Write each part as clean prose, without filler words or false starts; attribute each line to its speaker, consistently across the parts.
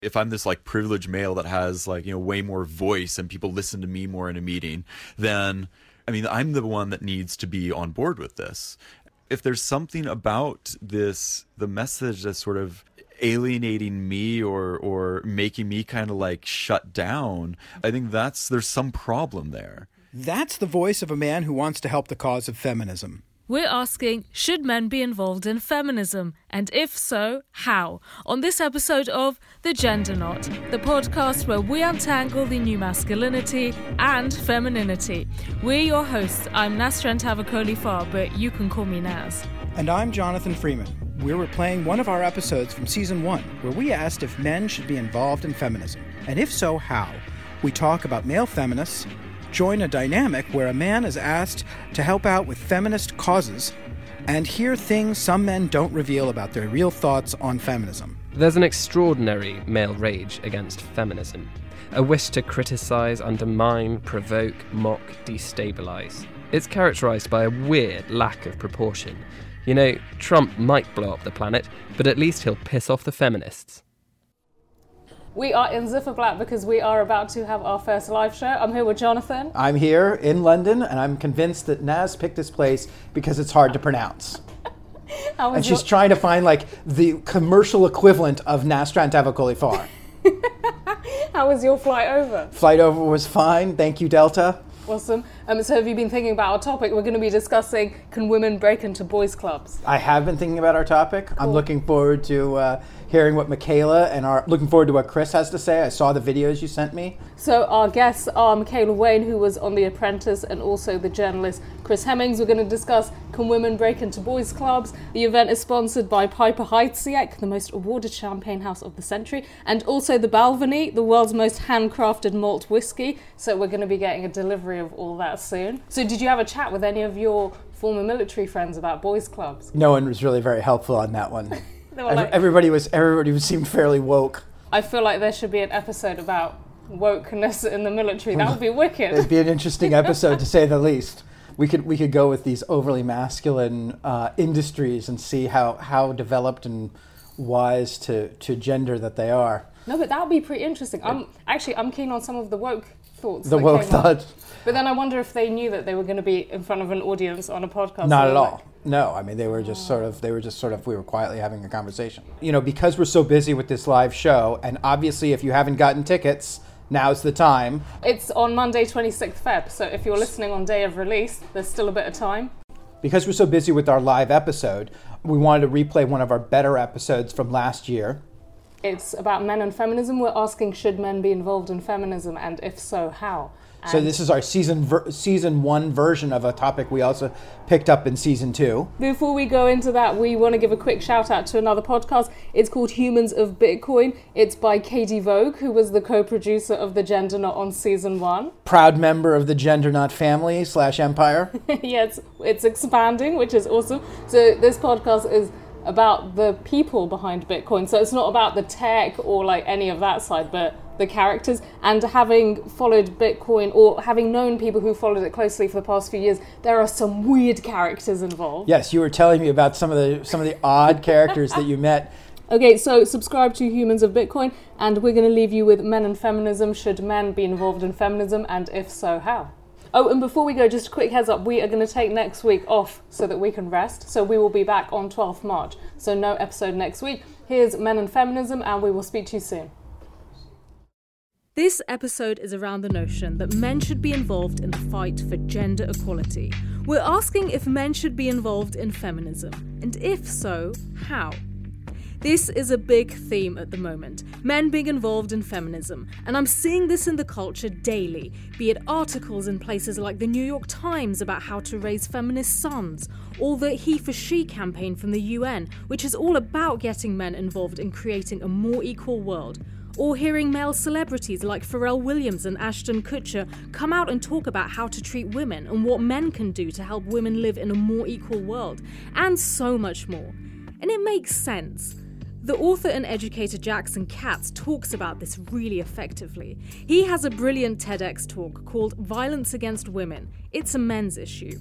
Speaker 1: If I'm this like privileged male that has like, way more voice and people listen to me more in a meeting, then I'm the one that needs to be on board with this. If there's something about this, the message that's sort of alienating me or making me kind of like shut down, I think there's some problem there.
Speaker 2: That's the voice of a man who wants to help the cause of feminism.
Speaker 3: We're asking, should men be involved in feminism? And if so, how? On this episode of The Gender Knot, the podcast where we untangle the new masculinity and femininity. We're your hosts. I'm Nasran Tavakoli-Farr, but you can call me Naz.
Speaker 2: And I'm Jonathan Freeman. We're replaying one of our episodes from Season 1, where we asked if men should be involved in feminism. And if so, how? We talk about male feminists, join a dynamic where a man is asked to help out with feminist causes, and hear things some men don't reveal about their real thoughts on feminism.
Speaker 4: There's an extraordinary male rage against feminism. A wish to criticise, undermine, provoke, mock, destabilise. It's characterised by a weird lack of proportion. Trump might blow up the planet, but at least he'll piss off the feminists.
Speaker 3: We are in Ziffer Black because we are about to have our first live show. I'm here with Jonathan.
Speaker 5: I'm here in London, and I'm convinced that Naz picked this place because it's hard to pronounce. And she's trying to find, the commercial equivalent of Nasran Tavakoli-Farr.
Speaker 3: How was your flight over?
Speaker 5: Flight over was fine. Thank you, Delta.
Speaker 3: Awesome. So have you been thinking about our topic? We're going to be discussing, can women break into boys' clubs?
Speaker 5: I have been thinking about our topic. Cool. I'm looking forward to hearing what Michaela looking forward to what Chris has to say. I saw the videos you sent me.
Speaker 3: So our guests are Michaela Wayne, who was on The Apprentice, and also the journalist Chris Hemmings. We're going to discuss, can women break into boys' clubs? The event is sponsored by Piper Heidsieck, the most awarded champagne house of the century, and also the Balvenie, the world's most handcrafted malt whiskey. So we're going to be getting a delivery of all that soon. So did you have a chat with any of your former military friends about boys' clubs?
Speaker 5: No one was really very helpful on that one. Everybody seemed fairly woke.
Speaker 3: I feel like there should be an episode about wokeness in the military. That would be wicked.
Speaker 5: It'd be an interesting episode, to say the least. We could go with these overly masculine industries and see how developed and wise to gender that they are.
Speaker 3: No, but that would be pretty interesting. I'm keen on some of the woke thoughts.
Speaker 5: The woke thoughts.
Speaker 3: But then I wonder if they knew that they were going to be in front of an audience on a podcast.
Speaker 5: Not at all. No, they were just sort of, we were quietly having a conversation. Because we're so busy with this live show, and obviously if you haven't gotten tickets, now's the time.
Speaker 3: It's on Monday, 26th Feb, so if you're listening on day of release, there's still a bit of time.
Speaker 5: Because we're so busy with our live episode, we wanted to replay one of our better episodes from last year.
Speaker 3: It's about men and feminism. We're asking, should men be involved in feminism, and if so, how?
Speaker 5: So this is our season 1 version of a topic we also picked up in season 2.
Speaker 3: Before we go into that, we want to give a quick shout out to another podcast. It's called Humans of Bitcoin. It's by Katie Vogue, who was the co-producer of The Gender Knot on season 1.
Speaker 5: Proud member of the Gender Knot family / empire.
Speaker 3: Yeah, it's expanding, which is awesome. So this podcast is about the people behind Bitcoin. So it's not about the tech or any of that side, but the characters. And having followed Bitcoin, or having known people who followed it closely for the past few years, there are some weird characters involved.
Speaker 5: Yes, you were telling me about some of the odd characters that you met.
Speaker 3: Okay, so subscribe to Humans of Bitcoin, and we're going to leave you with men and feminism. Should men be involved in feminism, and if so, how? Oh, and before we go, just a quick heads up, we are going to take next week off so that we can rest. So we will be back on 12th March. So no episode next week. Here's Men and Feminism, and we will speak to you soon. This episode is around the notion that men should be involved in the fight for gender equality. We're asking if men should be involved in feminism, and if so, how? This is a big theme at the moment, men being involved in feminism, and I'm seeing this in the culture daily, be it articles in places like the New York Times about how to raise feminist sons, or the He for She campaign from the UN, which is all about getting men involved in creating a more equal world, or hearing male celebrities like Pharrell Williams and Ashton Kutcher come out and talk about how to treat women and what men can do to help women live in a more equal world, and so much more. And it makes sense. The author and educator Jackson Katz talks about this really effectively. He has a brilliant TEDx talk called Violence Against Women. It's a men's issue.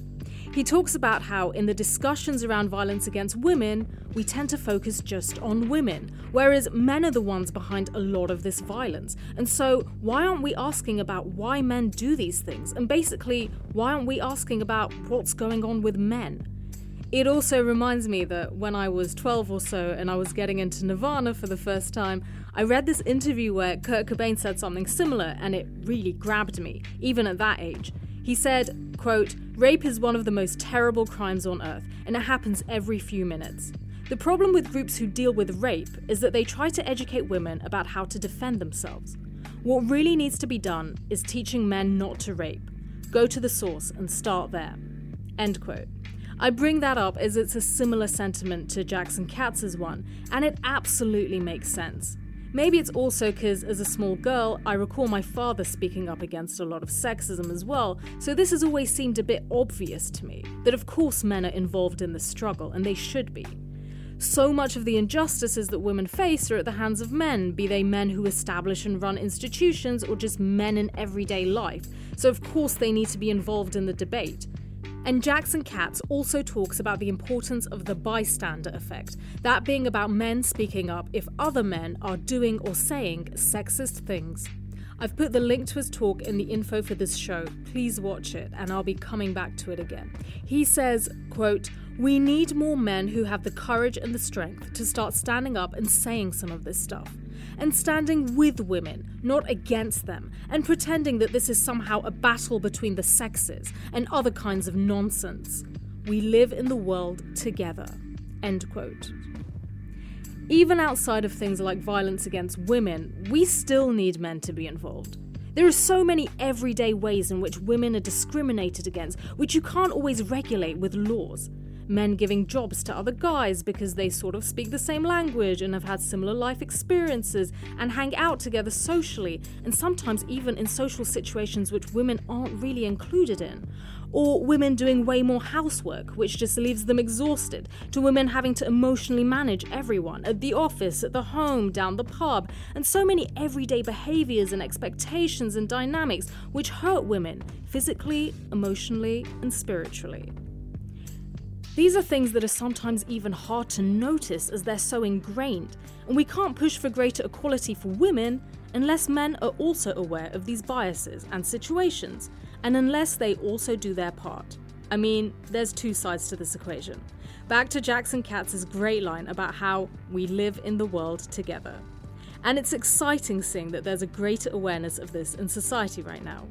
Speaker 3: He talks about how in the discussions around violence against women, we tend to focus just on women, whereas men are the ones behind a lot of this violence. And so why aren't we asking about why men do these things? And basically, why aren't we asking about what's going on with men? It also reminds me that when I was 12 or so and I was getting into Nirvana for the first time, I read this interview where Kurt Cobain said something similar, and it really grabbed me, even at that age. He said, quote, "Rape is one of the most terrible crimes on earth, and it happens every few minutes. The problem with groups who deal with rape is that they try to educate women about how to defend themselves. What really needs to be done is teaching men not to rape. Go to the source and start there." End quote. I bring that up as it's a similar sentiment to Jackson Katz's one, and it absolutely makes sense. Maybe it's also because as a small girl, I recall my father speaking up against a lot of sexism as well, so this has always seemed a bit obvious to me, that of course men are involved in the struggle, and they should be. So much of the injustices that women face are at the hands of men, be they men who establish and run institutions or just men in everyday life, so of course they need to be involved in the debate. And Jackson Katz also talks about the importance of the bystander effect, that being about men speaking up if other men are doing or saying sexist things. I've put the link to his talk in the info for this show. Please watch it, and I'll be coming back to it again. He says, quote, "We need more men who have the courage and the strength to start standing up and saying some of this stuff. And standing with women, not against them, and pretending that this is somehow a battle between the sexes and other kinds of nonsense. We live in the world together." End quote. Even outside of things like violence against women, we still need men to be involved. There are so many everyday ways in which women are discriminated against, which you can't always regulate with laws. Men giving jobs to other guys because they sort of speak the same language and have had similar life experiences and hang out together socially, and sometimes even in social situations which women aren't really included in. Or women doing way more housework, which just leaves them exhausted, to women having to emotionally manage everyone, at the office, at the home, down the pub, and so many everyday behaviours and expectations and dynamics which hurt women, physically, emotionally, and spiritually. These are things that are sometimes even hard to notice as they're so ingrained, and we can't push for greater equality for women unless men are also aware of these biases and situations, and unless they also do their part. I mean, there's two sides to this equation. Back to Jackson Katz's great line about how we live in the world together. And it's exciting seeing that there's a greater awareness of this in society right now.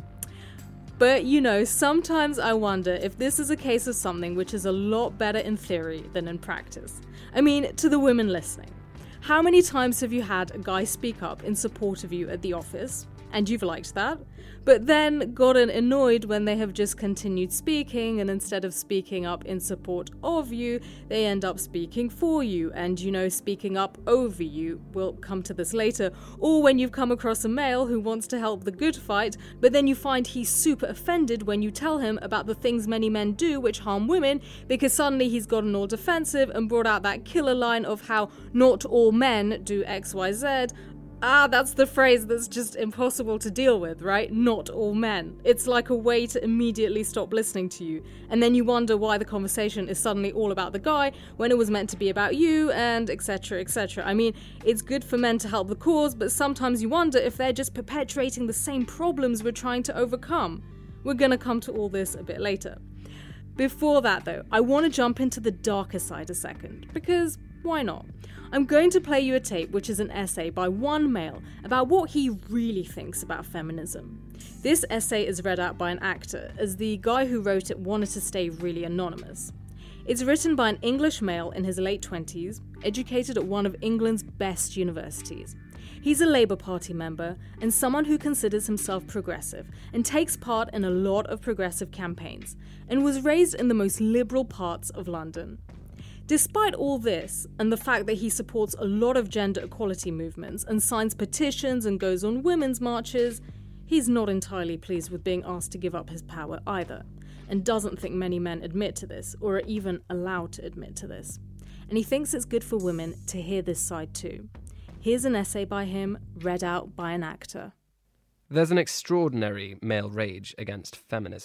Speaker 3: But, you know, sometimes I wonder if this is a case of something which is a lot better in theory than in practice. I mean, to the women listening, how many times have you had a guy speak up in support of you at the office, and you've liked that, but then gotten annoyed when they have just continued speaking, and instead of speaking up in support of you, they end up speaking for you, and, you know, speaking up over you. We'll come to this later. Or when you've come across a male who wants to help the good fight, but then you find he's super offended when you tell him about the things many men do which harm women, because suddenly he's gotten all defensive and brought out that killer line of how not all men do XYZ. That's the phrase that's just impossible to deal with, right? Not all men. It's like a way to immediately stop listening to you. And then you wonder why the conversation is suddenly all about the guy when it was meant to be about you, and etc, etc. I mean, it's good for men to help the cause, but sometimes you wonder if they're just perpetuating the same problems we're trying to overcome. We're gonna come to all this a bit later. Before that though, I want to jump into the darker side a second, because why not? I'm going to play you a tape which is an essay by one male about what he really thinks about feminism. This essay is read out by an actor, as the guy who wrote it wanted to stay really anonymous. It's written by an English male in his late 20s, educated at one of England's best universities. He's a Labour Party member and someone who considers himself progressive and takes part in a lot of progressive campaigns, and was raised in the most liberal parts of London. Despite all this, and the fact that he supports a lot of gender equality movements and signs petitions and goes on women's marches, he's not entirely pleased with being asked to give up his power either, and doesn't think many men admit to this, or are even allowed to admit to this. And he thinks it's good for women to hear this side too. Here's an essay by him, read out by an actor.
Speaker 4: There's an extraordinary male rage against feminism.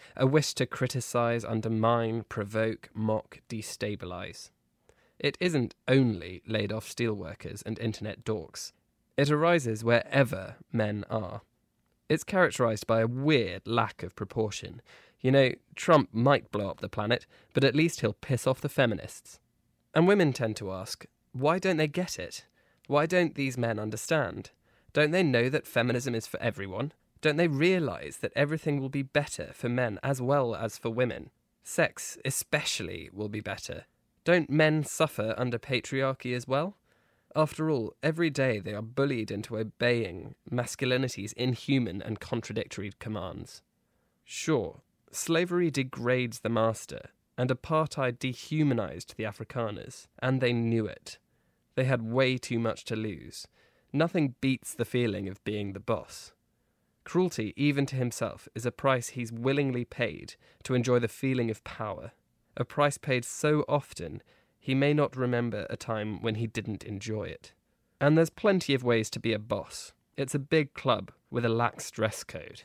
Speaker 4: a wish to criticise, undermine, provoke, mock, destabilise. It isn't only laid-off steelworkers and internet dorks. It arises wherever men are. It's characterised by a weird lack of proportion. You know, Trump might blow up the planet, but at least he'll piss off the feminists. And women tend to ask, why don't they get it? Why don't these men understand? Don't they know that feminism is for everyone? Don't they realise that everything will be better for men as well as for women? Sex, especially, will be better. Don't men suffer under patriarchy as well? After all, every day they are bullied into obeying masculinity's inhuman and contradictory commands. Sure, slavery degrades the master, and apartheid dehumanised the Afrikaners, and they knew it. They had way too much to lose. Nothing beats the feeling of being the boss. Cruelty, even to himself, is a price he's willingly paid to enjoy the feeling of power, a price paid so often he may not remember a time when he didn't enjoy it. And there's plenty of ways to be a boss. It's a big club with a lax dress code.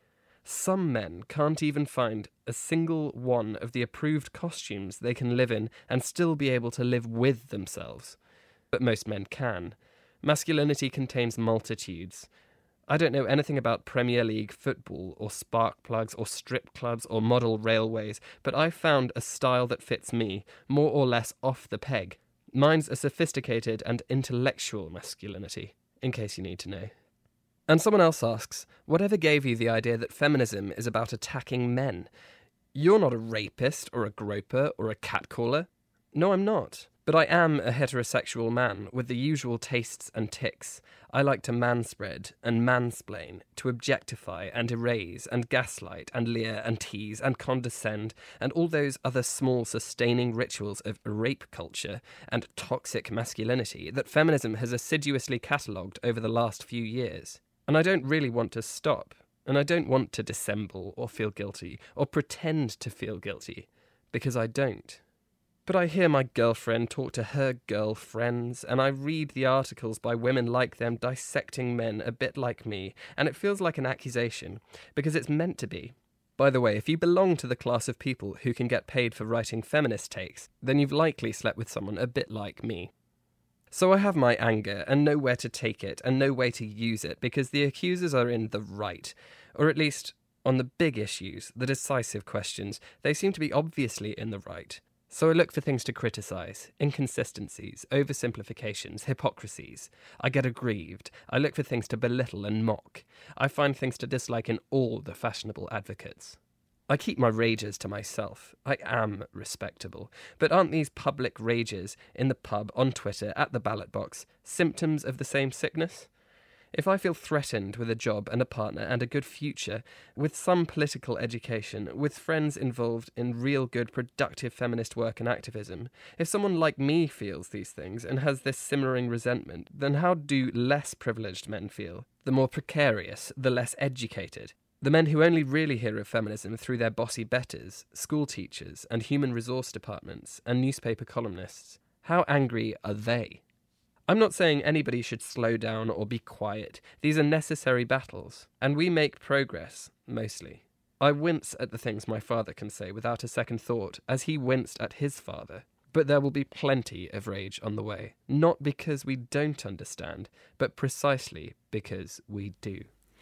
Speaker 4: Some men can't even find a single one of the approved costumes they can live in and still be able to live with themselves. But most men can. Masculinity contains multitudes. I don't know anything about Premier League football or spark plugs or strip clubs or model railways, but I've found a style that fits me, more or less off the peg. Mine's a sophisticated and intellectual masculinity, in case you need to know. And someone else asks, whatever gave you the idea that feminism is about attacking men? You're not a rapist or a groper or a catcaller. No, I'm not. But I am a heterosexual man with the usual tastes and tics. I like to manspread and mansplain, to objectify and erase and gaslight and leer and tease and condescend and all those other small sustaining rituals of rape culture and toxic masculinity that feminism has assiduously catalogued over the last few years. And I don't really want to stop, and I don't want to dissemble or feel guilty or pretend to feel guilty, because I don't. But I hear my girlfriend talk to her girlfriends, and I read the articles by women like them dissecting men a bit like me, and it feels like an accusation, because it's meant to be. By the way, if you belong to the class of people who can get paid for writing feminist takes, then you've likely slept with someone a bit like me. So I have my anger, and know where to take it, and know where to use it, because the accusers are in the right, or at least, on the big issues, the decisive questions, they seem to be obviously in the right. So I look for things to criticise, inconsistencies, oversimplifications, hypocrisies. I get aggrieved. I look for things to belittle and mock. I find things to dislike in all the fashionable advocates. I keep my rages to myself. I am respectable. But aren't these public rages, in the pub, on Twitter, at the ballot box, symptoms of the same sickness? If I feel threatened with a job and a partner and a good future, with some political education, with friends involved in real good productive feminist work and activism, if someone like me feels these things and has this simmering resentment, then how do less privileged men feel? The more precarious, the less educated. The men who only really hear of feminism through their bossy betters, school teachers and human resource departments and newspaper columnists. How angry are they? I'm not saying anybody should slow down or be quiet. These are necessary battles, and we make progress, mostly. I wince at the things my father can say without a second thought, as he winced at his father. But there will be plenty of rage on the way, not because we don't understand, but precisely because we do.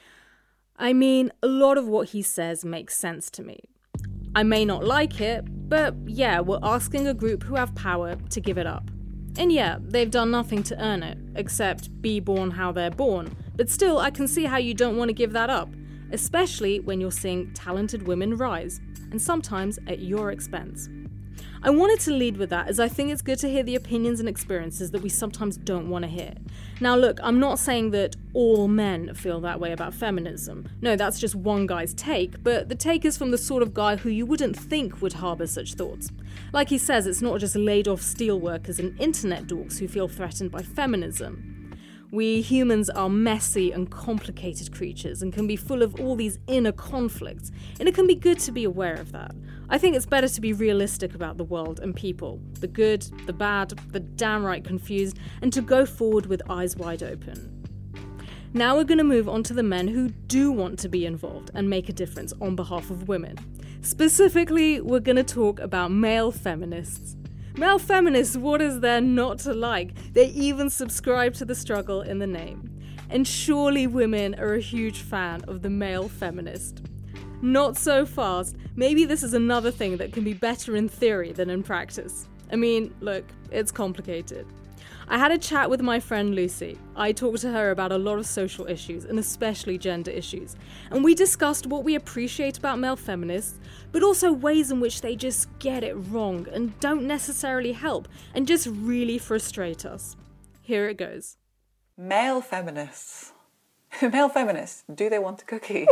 Speaker 3: I mean, a lot of what he says makes sense to me. I may not like it, but yeah, we're asking a group who have power to give it up. And yeah, they've done nothing to earn it, except be born how they're born. But still, I can see how you don't want to give that up, especially when you're seeing talented women rise, and sometimes at your expense. I wanted to lead with that as I think it's good to hear the opinions and experiences that we sometimes don't want to hear. Now look, I'm not saying that all men feel that way about feminism. No, that's just one guy's take, but the take is from the sort of guy who you wouldn't think would harbour such thoughts. Like he says, it's not just laid-off steelworkers and internet dorks who feel threatened by feminism. We humans are messy and complicated creatures and can be full of all these inner conflicts, and it can be good to be aware of that. I think it's better to be realistic about the world and people, the good, the bad, the downright confused, and to go forward with eyes wide open. Now we're going to move on to the men who do want to be involved and make a difference on behalf of women. Specifically, we're going to talk about male feminists. Male feminists, what is there not to like? They even subscribe to the struggle in the name. And surely women are a huge fan of the male feminist. Not so fast. Maybe this is another thing that can be better in theory than in practice. I mean, look, it's complicated. I had a chat with my friend Lucy. I talked to her about a lot of social issues, and especially gender issues. And we discussed what we appreciate about male feminists, but also ways in which they just get it wrong and don't necessarily help, and just really frustrate us. Here it goes.
Speaker 6: Male feminists. Male feminists, do they want a cookie?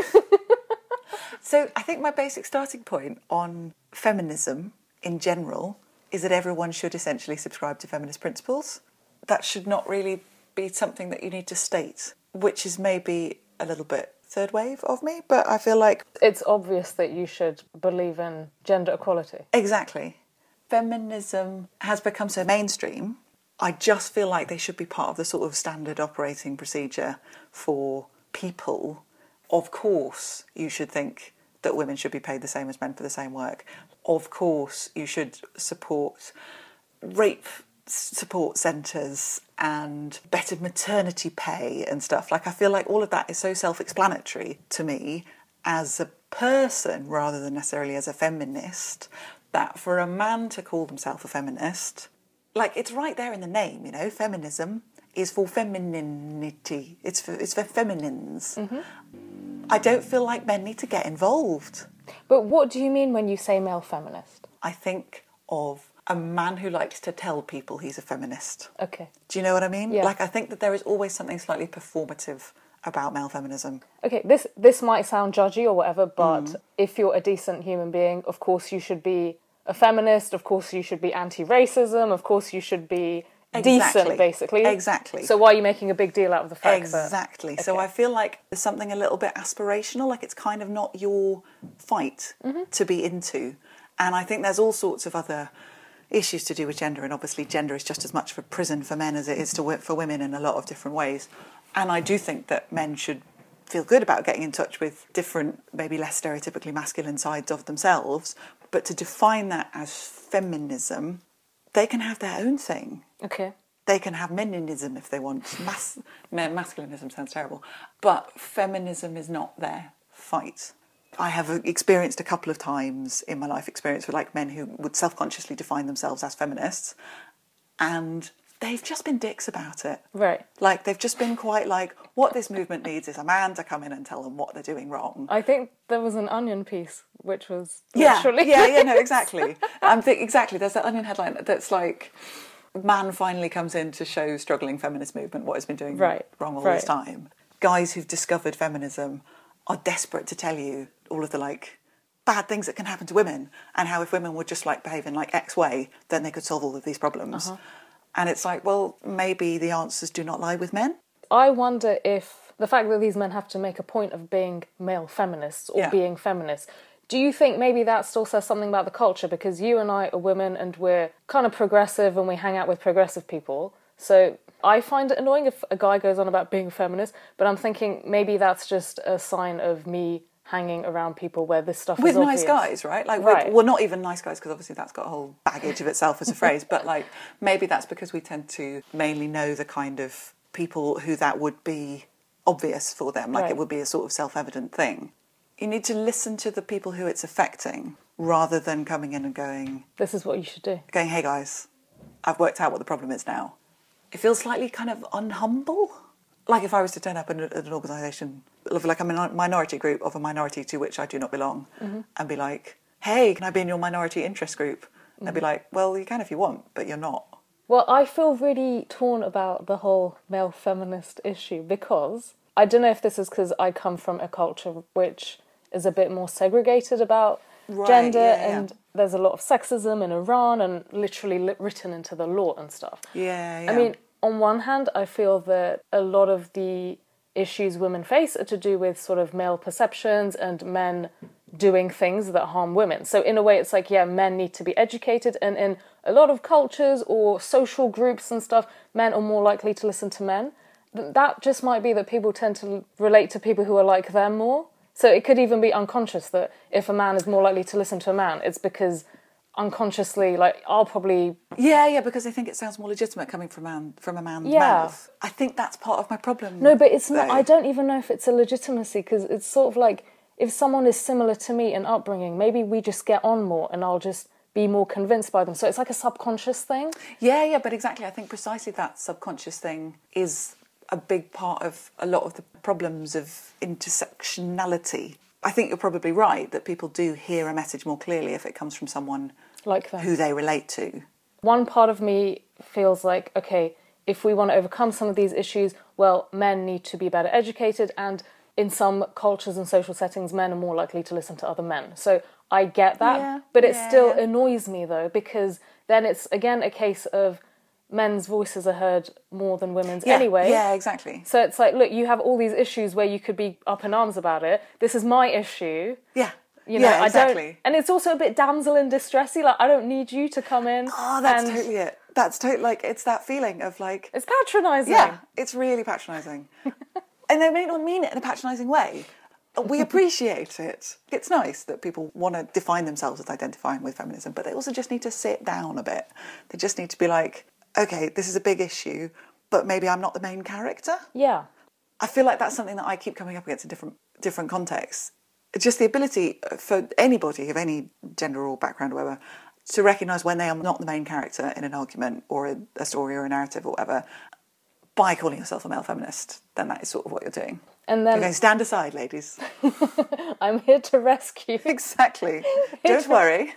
Speaker 6: So I think my basic starting point on feminism in general is that everyone should essentially subscribe to feminist principles. That should not really be something that you need to state, which is maybe a little bit third wave of me, but I feel like...
Speaker 7: It's obvious that you should believe in gender equality.
Speaker 6: Exactly. Feminism has become so mainstream, I just feel like they should be part of the sort of standard operating procedure for people. Of course, you should think that women should be paid the same as men for the same work. Of course, you should support rape support centres and better maternity pay and stuff. Like, I feel like all of that is so self-explanatory to me as a person rather than necessarily as a feminist, that for a man to call himself a feminist, like, it's right there in the name, you know, feminism is for femininity. It's for feminines. Mm-hmm. I don't feel like men need to get involved.
Speaker 7: But what do you mean when you say male feminist?
Speaker 6: I think of a man who likes to tell people he's a feminist.
Speaker 7: Okay.
Speaker 6: Do you know what I mean?
Speaker 7: Yeah.
Speaker 6: Like, I think that there is always something slightly performative about male feminism.
Speaker 7: Okay, this might sound judgy or whatever, but if you're a decent human being, of course you should be a feminist, of course you should be anti-racism, of course you should be decent, basically.
Speaker 6: Exactly.
Speaker 7: So why are you making a big deal out of the fact
Speaker 6: Exactly.
Speaker 7: that...
Speaker 6: So I feel like there's something a little bit aspirational, like it's kind of not your fight to be into. And I think there's all sorts of other issues to do with gender, and obviously gender is just as much of a prison for men as it is for women in a lot of different ways. And I do think that men should feel good about getting in touch with different, maybe less stereotypically masculine sides of themselves, but to define that as feminism, they can have their own thing.
Speaker 7: Okay.
Speaker 6: They can have meninism if they want. Masculinism sounds terrible. But feminism is not their fight. I have experienced a couple of times in my life experience with like men who would self-consciously define themselves as feminists, and they've just been dicks about it.
Speaker 7: Right.
Speaker 6: Like, they've just been quite like, what this movement needs is a man to come in and tell them what they're doing wrong.
Speaker 7: I think there was an Onion piece, which was
Speaker 6: Yeah,
Speaker 7: literally...
Speaker 6: no, exactly. Exactly, there's that Onion headline that's like, man finally comes in to show struggling feminist movement what it's been doing wrong all this time. Guys who've discovered feminism are desperate to tell you all of the like bad things that can happen to women, and how if women would just like behave in like X way, then they could solve all of these problems. And it's like, well, maybe the answers do not lie with men.
Speaker 7: I wonder if the fact that these men have to make a point of being male feminists or being feminists, do you think maybe that still says something about the culture? Because you and I are women and we're kind of progressive and we hang out with progressive people. So I find it annoying if a guy goes on about being a feminist, but I'm thinking maybe that's just a sign of me hanging around people where this stuff
Speaker 6: with
Speaker 7: is obvious.
Speaker 6: Nice guys, right? Like, well, not even nice guys, because obviously that's got a whole baggage of itself as a phrase, but like, maybe that's because we tend to mainly know the kind of people who that would be obvious for them, like it would be a sort of self-evident thing. You need to listen to the people who it's affecting, rather than coming in and going,
Speaker 7: this is what you should do.
Speaker 6: Going, hey guys, I've worked out what the problem is now. It feels slightly kind of unhumble. Like if I was to turn up at an organisation, like a minority group of a minority to which I do not belong, and be like, hey, can I be in your minority interest group? And they'd be like, well, you can if you want, but you're not.
Speaker 7: Well, I feel really torn about the whole male feminist issue, because I don't know if this is because I come from a culture which is a bit more segregated about gender, and there's a lot of sexism in Iran and literally written into the law and stuff.
Speaker 6: Yeah.
Speaker 7: I mean, on one hand, I feel that a lot of the issues women face are to do with sort of male perceptions and men doing things that harm women. So in a way, it's like, men need to be educated, and in a lot of cultures or social groups and stuff, men are more likely to listen to men. That just might be that people tend to relate to people who are like them more. So it could even be unconscious that if a man is more likely to listen to a man, it's because unconsciously, like, I'll probably...
Speaker 6: Yeah, because they think it sounds more legitimate coming from a man's mouth. I think that's part of my problem.
Speaker 7: No, but it's not... I don't even know if it's a legitimacy, because it's sort of like, if someone is similar to me in upbringing, maybe we just get on more and I'll just be more convinced by them. So it's like a subconscious thing.
Speaker 6: Yeah, but exactly. I think precisely that subconscious thing is a big part of a lot of the problems of intersectionality. I think you're probably right that people do hear a message more clearly if it comes from someone
Speaker 7: like them,
Speaker 6: who they relate to.
Speaker 7: One part of me feels like, okay, if we want to overcome some of these issues, well, men need to be better educated, and in some cultures and social settings, men are more likely to listen to other men. So I get that, but it still annoys me, though, because then it's, again, a case of men's voices are heard more than women's anyway.
Speaker 6: Yeah, exactly.
Speaker 7: So it's like, look, you have all these issues where you could be up in arms about it. This is my issue.
Speaker 6: Yeah.
Speaker 7: You know,
Speaker 6: exactly.
Speaker 7: I don't, and it's also a bit damsel in distressy. Like, I don't need you to come in.
Speaker 6: Oh, that's totally it. That's totally, like, it's that feeling of, like...
Speaker 7: It's patronising.
Speaker 6: Yeah, it's really patronising. And they may not mean it in a patronising way. We appreciate it. It's nice that people want to define themselves as identifying with feminism, but they also just need to sit down a bit. They just need to be like, okay, this is a big issue, but maybe I'm not the main character.
Speaker 7: Yeah.
Speaker 6: I feel like that's something that I keep coming up against in different contexts. It's just the ability for anybody of any gender or background or whatever to recognise when they are not the main character in an argument or a story or a narrative or whatever by calling yourself a male feminist. Then that is sort of what you're doing.
Speaker 7: And then...
Speaker 6: You're going, stand aside, ladies.
Speaker 7: I'm here to rescue.
Speaker 6: Exactly. Don't worry.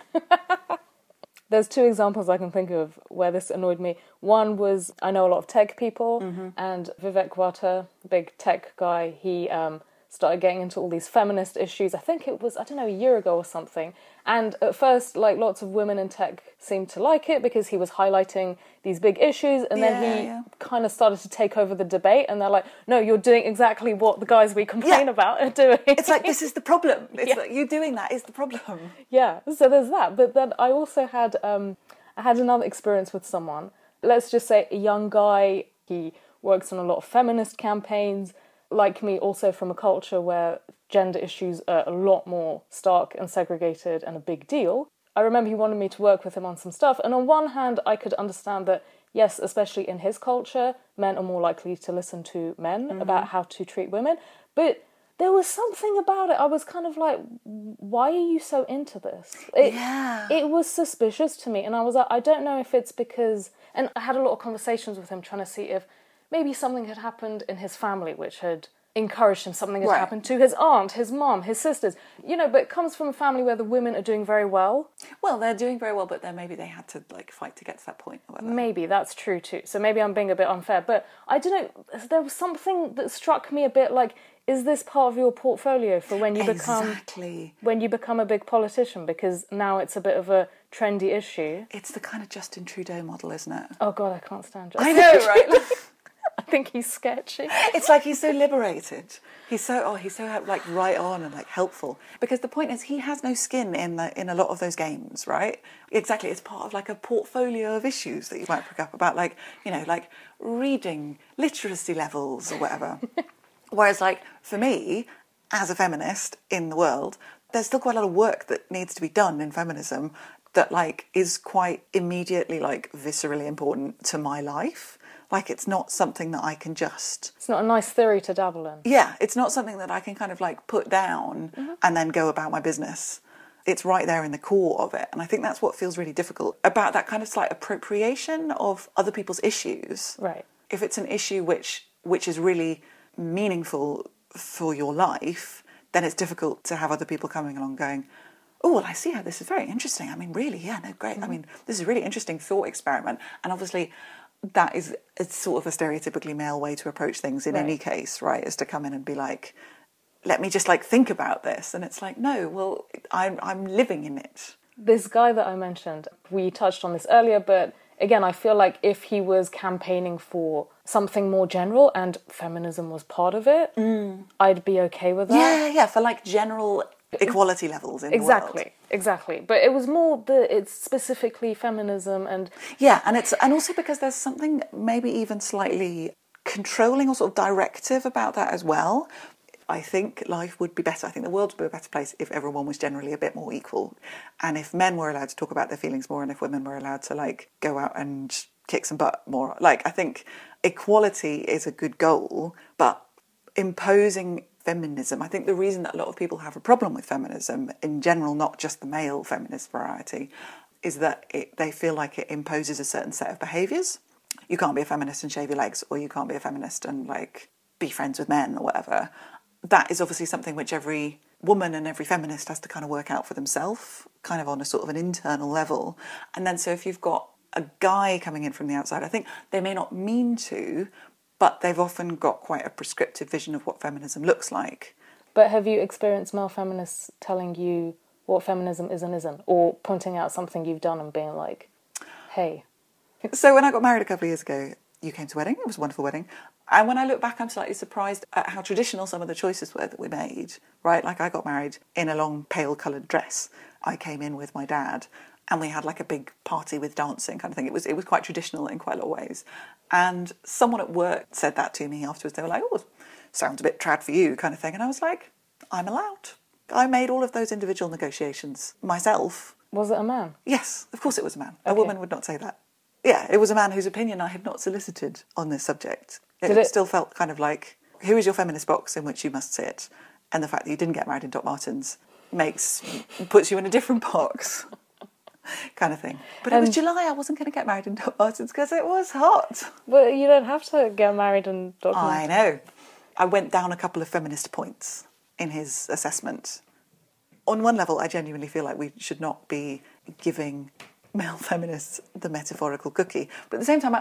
Speaker 7: There's two examples I can think of where this annoyed me. One was, I know a lot of tech people, and Vivek Watha, big tech guy, he started getting into all these feminist issues. I think it was, a year ago or something. And at first, like, lots of women in tech seemed to like it because he was highlighting these big issues, and then he kind of started to take over the debate, and they're like, no, you're doing exactly what the guys we complain about are doing.
Speaker 6: It's like, this is the problem. It's like, you doing that is the problem.
Speaker 7: Yeah, so there's that. But then I also had another experience with someone. Let's just say a young guy, he works on a lot of feminist campaigns, like me, also from a culture where gender issues are a lot more stark and segregated and a big deal. I remember he wanted me to work with him on some stuff, and on one hand I could understand that, yes, especially in his culture, men are more likely to listen to men about how to treat women, but there was something about it. I was kind of like, why are you so into this? It was suspicious to me, and I was like, I don't know if it's because... And I had a lot of conversations with him trying to see if maybe something had happened in his family which had encouraged him, something had happened to his aunt, his mum, his sisters, but it comes from a family where the women are doing very well.
Speaker 6: Well, they're doing very well, but then maybe they had to, like, fight to get to that point or whatever.
Speaker 7: Maybe, that's true too. So maybe I'm being a bit unfair, but I don't know, there was something that struck me a bit like, is this part of your portfolio for when you become a big politician? Because now it's a bit of a trendy issue.
Speaker 6: It's the kind of Justin Trudeau model, isn't it?
Speaker 7: Oh God, I can't stand Justin.
Speaker 6: I know, right?
Speaker 7: I think he's sketchy.
Speaker 6: It's like he's so liberated. He's so like right on and like helpful. Because the point is, he has no skin in a lot of those games, right? Exactly, it's part of like a portfolio of issues that you might pick up about, like, like reading, literacy levels or whatever. Whereas, like, for me, as a feminist in the world, there's still quite a lot of work that needs to be done in feminism that, like, is quite immediately, like, viscerally important to my life. Like, it's not something that I can just...
Speaker 7: It's not a nice theory to dabble in.
Speaker 6: Yeah, it's not something that I can kind of, like, put down and then go about my business. It's right there in the core of it. And I think that's what feels really difficult about that kind of slight appropriation of other people's issues.
Speaker 7: Right.
Speaker 6: If it's an issue which is really meaningful for your life, then it's difficult to have other people coming along going, oh, well, I see how this is very interesting. I mean, really, yeah, no, great. I mean, this is a really interesting thought experiment. And obviously... it's sort of a stereotypically male way to approach things in any case, right? Is to come in and be like, let me just like think about this. And it's like, no, well, I'm living in it.
Speaker 7: This guy that I mentioned, we touched on this earlier, but again, I feel like if he was campaigning for something more general and feminism was part of it, I'd be okay with that.
Speaker 6: Yeah, for like general equality levels in the world.
Speaker 7: Exactly. But it was more it's specifically feminism and...
Speaker 6: Yeah, and also because there's something maybe even slightly controlling or sort of directive about that as well. I think life would be better. I think the world would be a better place if everyone was generally a bit more equal. And if men were allowed to talk about their feelings more, and if women were allowed to, like, go out and kick some butt more. Like, I think equality is a good goal, but imposing feminism, I think the reason that a lot of people have a problem with feminism in general, not just the male feminist variety, is that they feel like it imposes a certain set of behaviours. You can't be a feminist and shave your legs, or you can't be a feminist and, like, be friends with men or whatever. That is obviously something which every woman and every feminist has to kind of work out for themselves, kind of on a sort of an internal level. And then so if you've got a guy coming in from the outside, I think they may not mean to, but they've often got quite a prescriptive vision of what feminism looks like.
Speaker 7: But have you experienced male feminists telling you what feminism is and isn't, or pointing out something you've done and being like, hey?
Speaker 6: So when I got married a couple of years ago, you came to a wedding. It was a wonderful wedding. And when I look back, I'm slightly surprised at how traditional some of the choices were that we made, right? Like, I got married in a long, pale-coloured dress. I came in with my dad, and we had, like, a big party with dancing kind of thing. It was quite traditional in quite a lot of ways. And someone at work said that to me afterwards. They were like, oh, sounds a bit trad for you kind of thing. And I was like, I'm allowed. I made all of those individual negotiations myself.
Speaker 7: Was it a man?
Speaker 6: Yes, of course it was a man.
Speaker 7: Okay.
Speaker 6: A woman would not say that. Yeah, it was a man whose opinion I had not solicited on this subject. It still felt kind of like, here is your feminist box in which you must sit. And the fact that you didn't get married in Doc Martens puts you in a different box. Kind of thing. But it was July, I wasn't going to get married in Doc Martens because it was hot.
Speaker 7: But you don't have to get married in Doc Martens.
Speaker 6: I know. I went down a couple of feminist points in his assessment. On one level, I genuinely feel like we should not be giving male feminists the metaphorical cookie. But at the same time,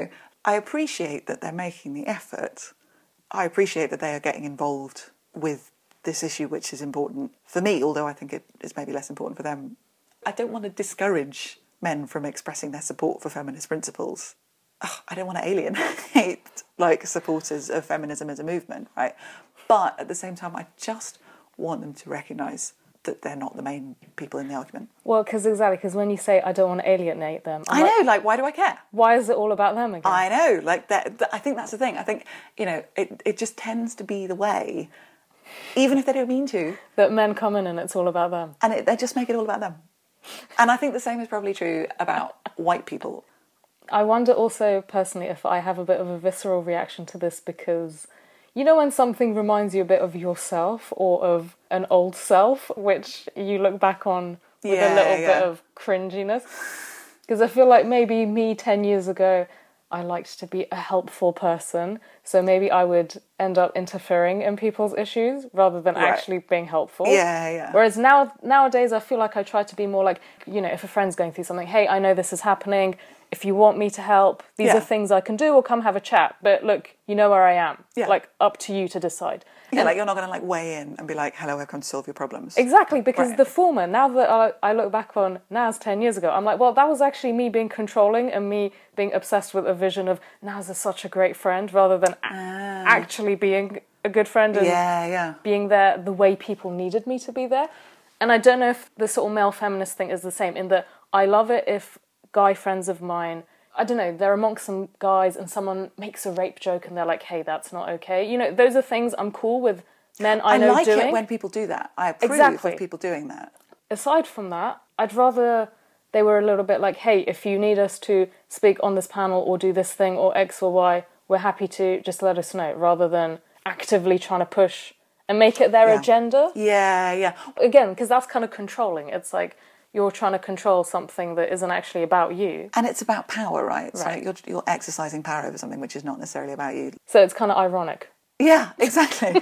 Speaker 6: I appreciate that they're making the effort. I appreciate that they are getting involved with this issue, which is important for me, although I think it is maybe less important for them. I don't want to discourage men from expressing their support for feminist principles. I don't want to alienate, like, supporters of feminism as a movement, right? But at the same time, I just want them to recognise that they're not the main people in the argument.
Speaker 7: Well, because when you say I don't want to alienate them,
Speaker 6: I know, like, why do I care?
Speaker 7: Why is it all about them again?
Speaker 6: I know, like, I think that's the thing. I think, you know, it just tends to be the way, even if they don't mean to,
Speaker 7: that men come in and it's all about them.
Speaker 6: And they just make it all about them. And I think the same is probably true about white people.
Speaker 7: I wonder also, personally, if I have a bit of a visceral reaction to this because, you know, when something reminds you a bit of yourself or of an old self, which you look back on with a little bit of cringiness? Because I feel like maybe me 10 years ago, I liked to be a helpful person, so maybe I would end up interfering in people's issues rather than actually being helpful.
Speaker 6: Yeah.
Speaker 7: Whereas nowadays I feel like I try to be more like, you know, if a friend's going through something, hey, I know this is happening, if you want me to help, these are things I can do, or come have a chat, but look, you know where I am.
Speaker 6: Yeah.
Speaker 7: Like, up to you to decide.
Speaker 6: Yeah, like, you're not going to, like, weigh in and be like, hello, I've come to solve your problems.
Speaker 7: Exactly, because the former, now that I look back on, Naz 10 years ago, I'm like, well, that was actually me being controlling and me being obsessed with a vision of Naz is such a great friend, rather than actually being a good friend and being there the way people needed me to be there. And I don't know if the sort of male feminist thing is the same, in that I love it if guy friends of mine, I don't know, they're amongst some guys and someone makes a rape joke and they're like, hey, that's not okay. You know, those are things I'm cool with men I know doing. I like
Speaker 6: it when people do that. I approve of people doing that.
Speaker 7: Aside from that, I'd rather they were a little bit like, hey, if you need us to speak on this panel or do this thing or X or Y, we're happy to, just let us know, rather than actively trying to push and make it their agenda.
Speaker 6: Yeah.
Speaker 7: Again, because that's kind of controlling. It's like, you're trying to control something that isn't actually about you.
Speaker 6: And it's about power, right? So you're exercising power over something which is not necessarily about you.
Speaker 7: So it's kind of ironic.
Speaker 6: Yeah, exactly.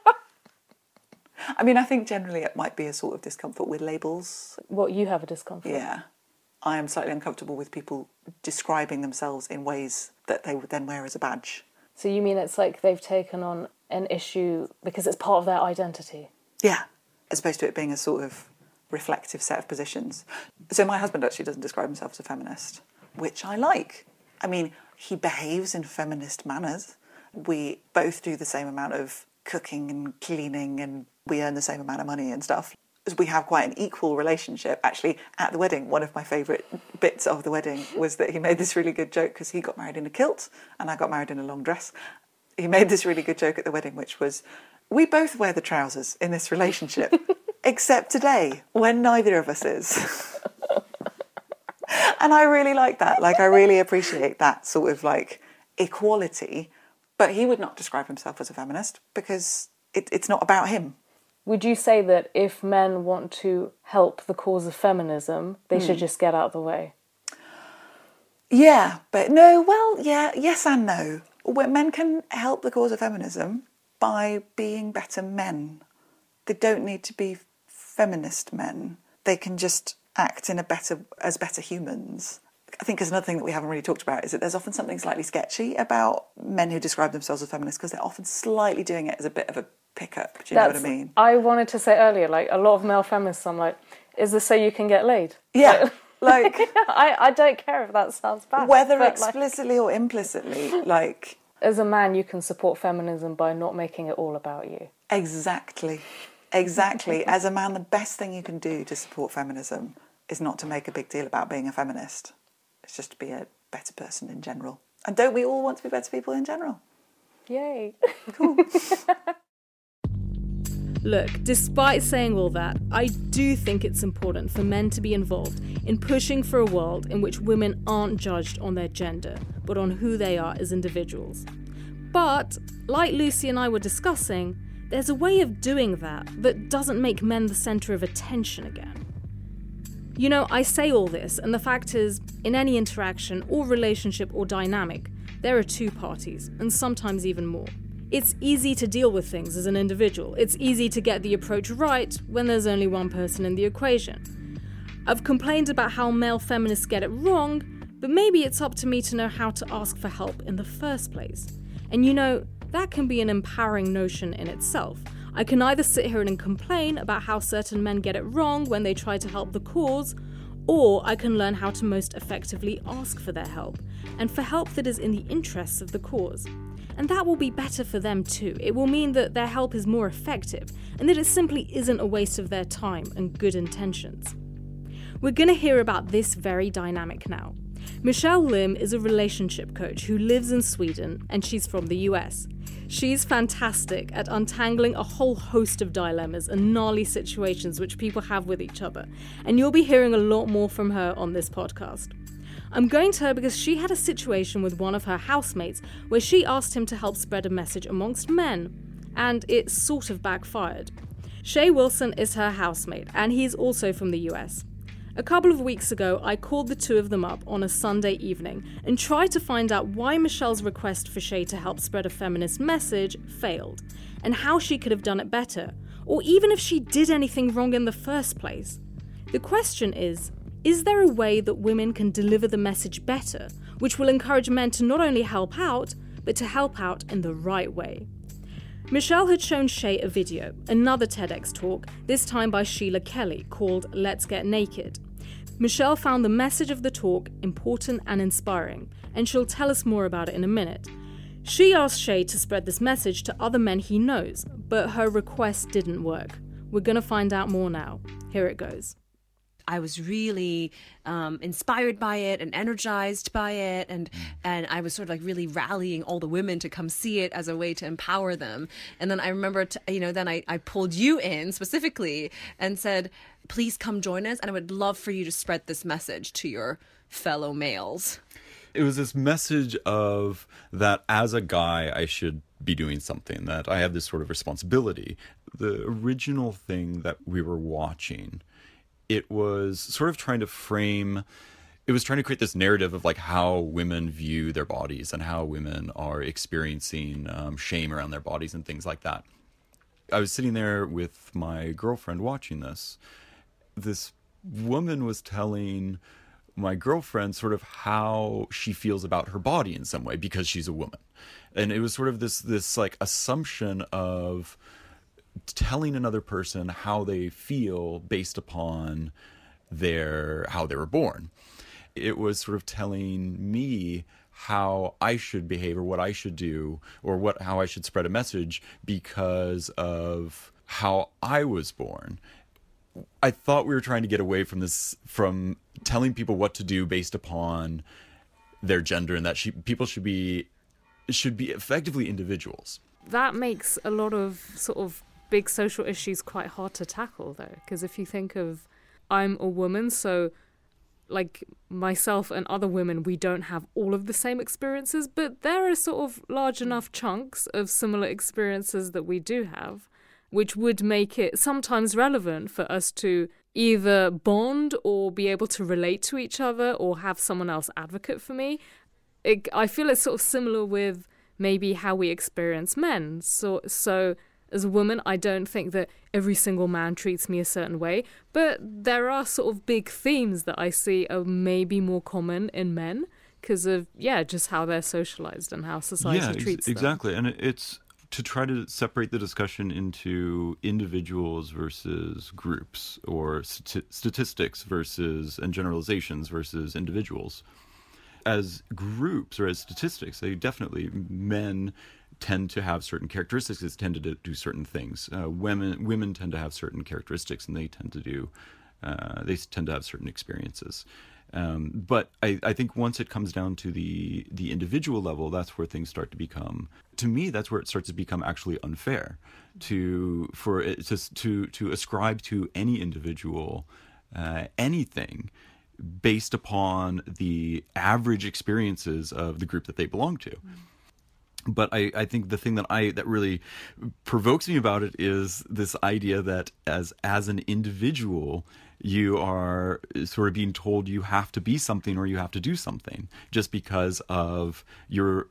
Speaker 6: I mean, I think generally it might be a sort of discomfort with labels.
Speaker 7: What, you have a discomfort?
Speaker 6: Yeah. I am slightly uncomfortable with people describing themselves in ways that they would then wear as a badge.
Speaker 7: So you mean it's like they've taken on an issue because it's part of their identity?
Speaker 6: Yeah, as opposed to it being a sort of reflective set of positions. So my husband actually doesn't describe himself as a feminist, which I like. I mean, he behaves in feminist manners. We both do the same amount of cooking and cleaning, and we earn the same amount of money and stuff. We have quite an equal relationship. Actually, at the wedding, one of my favourite bits of the wedding was that he made this really good joke, because he got married in a kilt and I got married in a long dress. He made this really good joke at the wedding, which was, we both wear the trousers in this relationship, except today, when neither of us is. And I really like that. Like, I really appreciate that sort of like equality. But he would not describe himself as a feminist because it's not about him.
Speaker 7: Would you say that if men want to help the cause of feminism, they should just get out of the way?
Speaker 6: Yeah, but no, well, yeah, yes and no. Men can help the cause of feminism by being better men. They don't need to be feminist men. They can just act as better humans. I think there's another thing that we haven't really talked about is that there's often something slightly sketchy about men who describe themselves as feminists because they're often slightly doing it as a bit of a pickup. Do you know what I mean?
Speaker 7: I wanted to say earlier, like, a lot of male feminists, I'm like, is this so you can get laid?
Speaker 6: Yeah. Like,
Speaker 7: I don't care if that sounds bad.
Speaker 6: Whether explicitly or implicitly, like...
Speaker 7: As a man, you can support feminism by not making it all about you.
Speaker 6: Exactly. As a man, the best thing you can do to support feminism is not to make a big deal about being a feminist. It's just to be a better person in general. And don't we all want to be better people in general?
Speaker 7: Yay.
Speaker 6: Cool.
Speaker 3: Look, despite saying all that, I do think it's important for men to be involved in pushing for a world in which women aren't judged on their gender, but on who they are as individuals. But, like Lucy and I were discussing, there's a way of doing that doesn't make men the centre of attention again. You know, I say all this, and the fact is, in any interaction or relationship or dynamic, there are two parties, and sometimes even more. It's easy to deal with things as an individual. It's easy to get the approach right when there's only one person in the equation. I've complained about how male feminists get it wrong, but maybe it's up to me to know how to ask for help in the first place. And you know, that can be an empowering notion in itself. I can either sit here and complain about how certain men get it wrong when they try to help the cause, or I can learn how to most effectively ask for their help, and for help that is in the interests of the cause. And that will be better for them too. It will mean that their help is more effective, and that it simply isn't a waste of their time and good intentions. We're going to hear about this very dynamic now. Michelle Lim is a relationship coach who lives in Sweden, and she's from the US. She's fantastic at untangling a whole host of dilemmas and gnarly situations which people have with each other, and you'll be hearing a lot more from her on this podcast. I'm going to her because she had a situation with one of her housemates where she asked him to help spread a message amongst men, and it sort of backfired. Shay Wilson is her housemate, and he's also from the US. A couple of weeks ago, I called the two of them up on a Sunday evening and tried to find out why Michelle's request for Shay to help spread a feminist message failed, and how she could have done it better, or even if she did anything wrong in the first place. The question is there a way that women can deliver the message better, which will encourage men to not only help out, but to help out in the right way? Michelle had shown Shay a video, another TEDx talk, this time by Sheila Kelly, called Let's Get Naked. Michelle found the message of the talk important and inspiring, and she'll tell us more about it in a minute. She asked Shay to spread this message to other men he knows, but her request didn't work. We're going to find out more now. Here it goes.
Speaker 8: I was really inspired by it and energized by it, and I was sort of like really rallying all the women to come see it as a way to empower them. And then I remember, then I pulled you in specifically and said, please come join us, and I would love for you to spread this message to your fellow males.
Speaker 1: It was this message of that as a guy, I should be doing something, that I have this sort of responsibility. The original thing that we were watching, it was sort of trying to create this narrative of like how women view their bodies and how women are experiencing shame around their bodies and things like that. I was sitting there with my girlfriend watching this. This woman was telling my girlfriend sort of how she feels about her body in some way because she's a woman. And it was sort of this like assumption of telling another person how they feel based upon how they were born. It was sort of telling me how I should behave or what I should do or how I should spread a message because of how I was born. I thought we were trying to get away from telling people what to do based upon their gender, and that people should be effectively individuals.
Speaker 3: that makes a lot of sort of big social issues quite hard to tackle, though, because if you think of, I'm a woman, so like myself and other women, we don't have all of the same experiences, but there are sort of large enough chunks of similar experiences that we do have, which would make it sometimes relevant for us to either bond or be able to relate to each other or have someone else advocate for me. I feel it's sort of similar with maybe how we experience men. So as a woman, I don't think that every single man treats me a certain way, but there are sort of big themes that I see are maybe more common in men because of, just how they're socialized and how society treats them.
Speaker 1: Exactly. And it's to try to separate the discussion into individuals versus groups, or statistics and generalizations versus individuals. As groups or as statistics, men tend to have certain characteristics. They tend to do certain things. Women tend to have certain characteristics, and they tend to have certain experiences. But I think once it comes down to the individual level, that's where things start to become, to me, that's where it starts to become actually unfair to ascribe to any individual anything based upon the average experiences of the group that they belong to. But I think the thing that really provokes me about it is this idea that as an individual, you are sort of being told you have to be something or you have to do something just because of you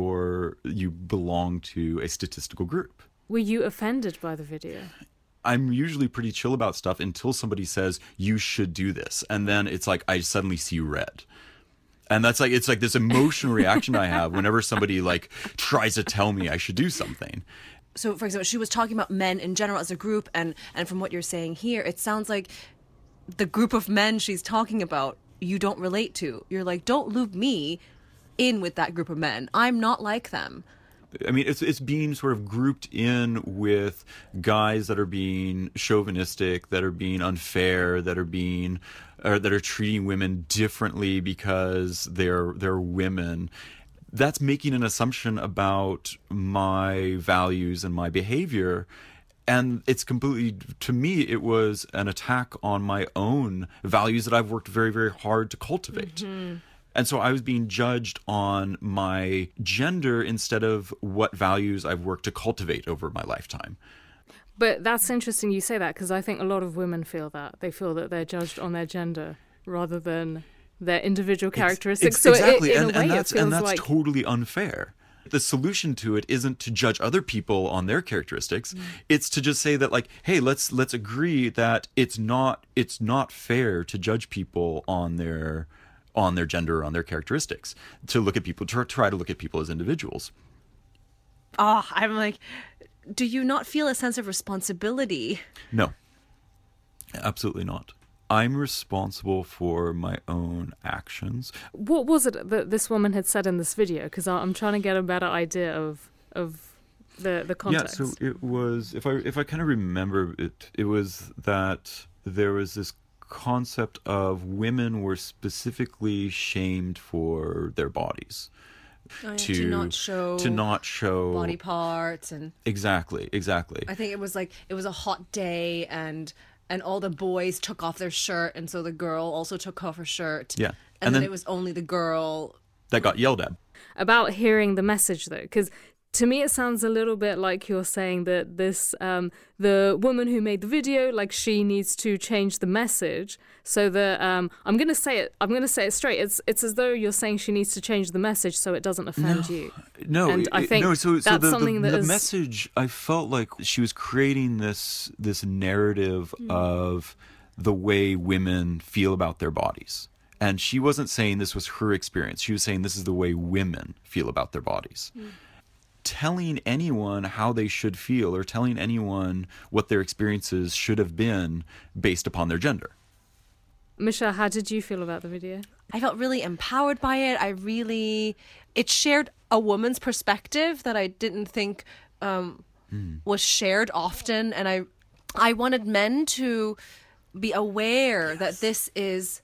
Speaker 1: belong to a statistical group.
Speaker 3: Were you offended by the video?
Speaker 1: I'm usually pretty chill about stuff until somebody says you should do this, and then it's like I suddenly see red. And that's it's like this emotional reaction I have whenever somebody like tries to tell me I should do something.
Speaker 8: So, for example, she was talking about men in general as a group, and from what you're saying here, it sounds like the group of men she's talking about you don't relate to. You're like, don't loop me in with that group of men. I'm not like them.
Speaker 1: I mean, it's being sort of grouped in with guys that are being chauvinistic, that are being unfair, that are treating women differently because they're women. That's making an assumption about my values and my behavior. And it's completely, to me, it was an attack on my own values that I've worked very, very hard to cultivate. Mm-hmm. And so I was being judged on my gender instead of what values I've worked to cultivate over my lifetime.
Speaker 3: But that's interesting you say that, because I think a lot of women feel that. They feel that they're judged on their gender rather than their individual characteristics.
Speaker 1: Exactly.
Speaker 3: In a way,
Speaker 1: that's
Speaker 3: like
Speaker 1: totally unfair. The solution to it isn't to judge other people on their characteristics. It's to just say that, like, hey, let's agree that it's not fair to judge people on their gender, on their characteristics, to try to look at people as individuals.
Speaker 8: Oh, I'm like, do you not feel a sense of responsibility?
Speaker 1: No, absolutely not. I'm responsible for my own actions.
Speaker 3: What was it that this woman had said in this video? Because I'm trying to get a better idea of the context.
Speaker 1: Yeah, so it was, if I kind of remember it was that there was this concept of women were specifically shamed for their bodies.
Speaker 8: To not show body parts and
Speaker 1: exactly.
Speaker 8: I think it was a hot day and all the boys took off their shirt, and so the girl also took off her shirt.
Speaker 1: Yeah,
Speaker 8: and then it was only the girl
Speaker 1: that got yelled at.
Speaker 3: About hearing the message, though, because to me it sounds a little bit like you're saying that this the woman who made the video, like, she needs to change the message so that I'm gonna say it straight. It's as though you're saying she needs to change the message so it doesn't offend you.
Speaker 1: No,
Speaker 3: and I think
Speaker 1: so
Speaker 3: that's something that
Speaker 1: the
Speaker 3: is...
Speaker 1: message. I felt like she was creating this narrative of the way women feel about their bodies. And she wasn't saying this was her experience. She was saying this is the way women feel about their bodies. Telling anyone how they should feel or telling anyone what their experiences should have been based upon their gender.
Speaker 3: Michelle, how did you feel about the video?
Speaker 8: I felt really empowered by it. It shared a woman's perspective that I didn't think was shared often. And I wanted men to be aware that this is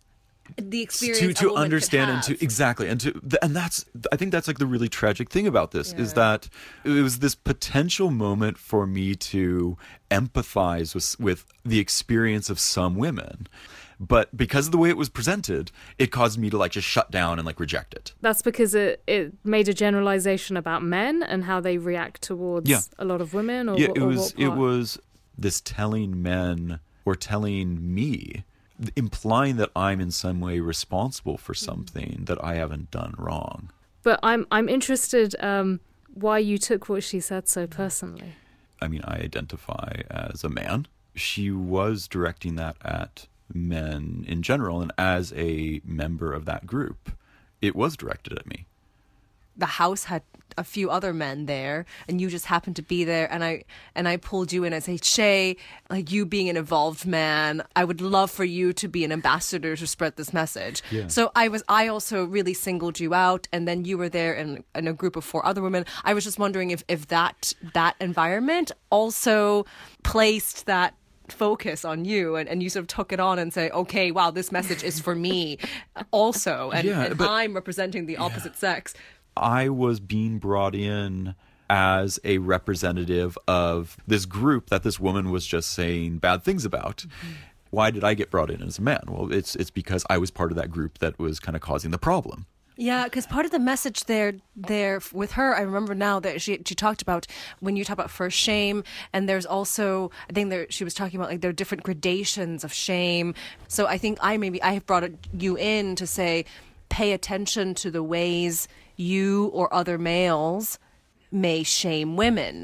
Speaker 8: the experience
Speaker 1: to
Speaker 8: a woman
Speaker 1: understand
Speaker 8: could
Speaker 1: and
Speaker 8: have.
Speaker 1: to exactly and that's I think that's like the really tragic thing about this is that it was this potential moment for me to empathize with the experience of some women, but because of the way it was presented, it caused me to like just shut down and like reject it.
Speaker 3: That's because it made a generalization about men and how they react towards a lot of women, or
Speaker 1: it was this telling men or telling me, implying that I'm in some way responsible for something that I haven't done wrong.
Speaker 3: But I'm interested why you took what she said so personally.
Speaker 1: I mean, I identify as a man. She was directing that at men in general, and as a member of that group, it was directed at me.
Speaker 8: The house had a few other men there, and you just happened to be there, and I pulled you in. I said, Shay, like, you being an evolved man, I would love for you to be an ambassador to spread this message.
Speaker 1: Yeah.
Speaker 8: So I also really singled you out, and then you were there in a group of 4 other women. I was just wondering if that environment also placed that focus on you, and you sort of took it on and say, okay, wow, this message is for me also, and I'm representing the opposite sex.
Speaker 1: I was being brought in as a representative of this group that this woman was just saying bad things about. Mm-hmm. Why did I get brought in as a man? Well, it's because I was part of that group that was kind of causing the problem.
Speaker 8: Yeah, because part of the message there with her, I remember now that she talked about, when you talk about first shame, and there's also, I think she was talking about like there are different gradations of shame. So I think I have brought you in to say, pay attention to the ways you or other males may shame women.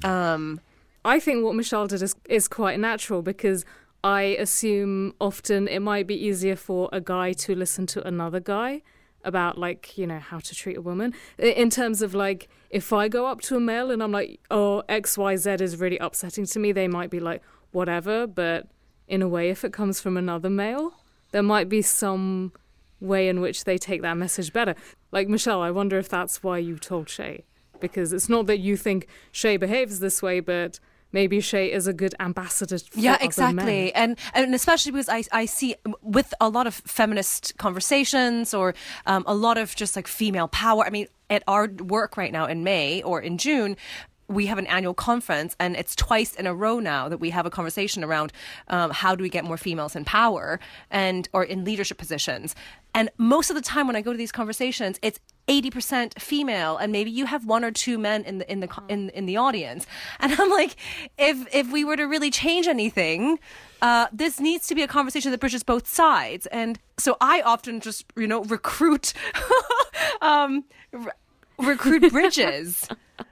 Speaker 3: I think what Michelle did is quite natural, because I assume often it might be easier for a guy to listen to another guy about, like, you know, how to treat a woman. In terms of, like, if I go up to a male and I'm like, oh, XYZ is really upsetting to me, they might be like, whatever. But in a way, if it comes from another male, there might be some way in which they take that message better. Like, Michelle, I wonder if that's why you told Shay. Because it's not that you think Shay behaves this way, but maybe Shay is a good ambassador for other men.
Speaker 8: And especially because I see with a lot of feminist conversations or a lot of just like female power. I mean, at our work right now in May or in June, we have an annual conference, and it's twice in a row now that we have a conversation around how do we get more females in power or in leadership positions. And most of the time when I go to these conversations, it's 80% female, and maybe you have 1 or 2 men in the audience. And I'm like, if we were to really change anything, this needs to be a conversation that bridges both sides. And so I often just recruit bridges.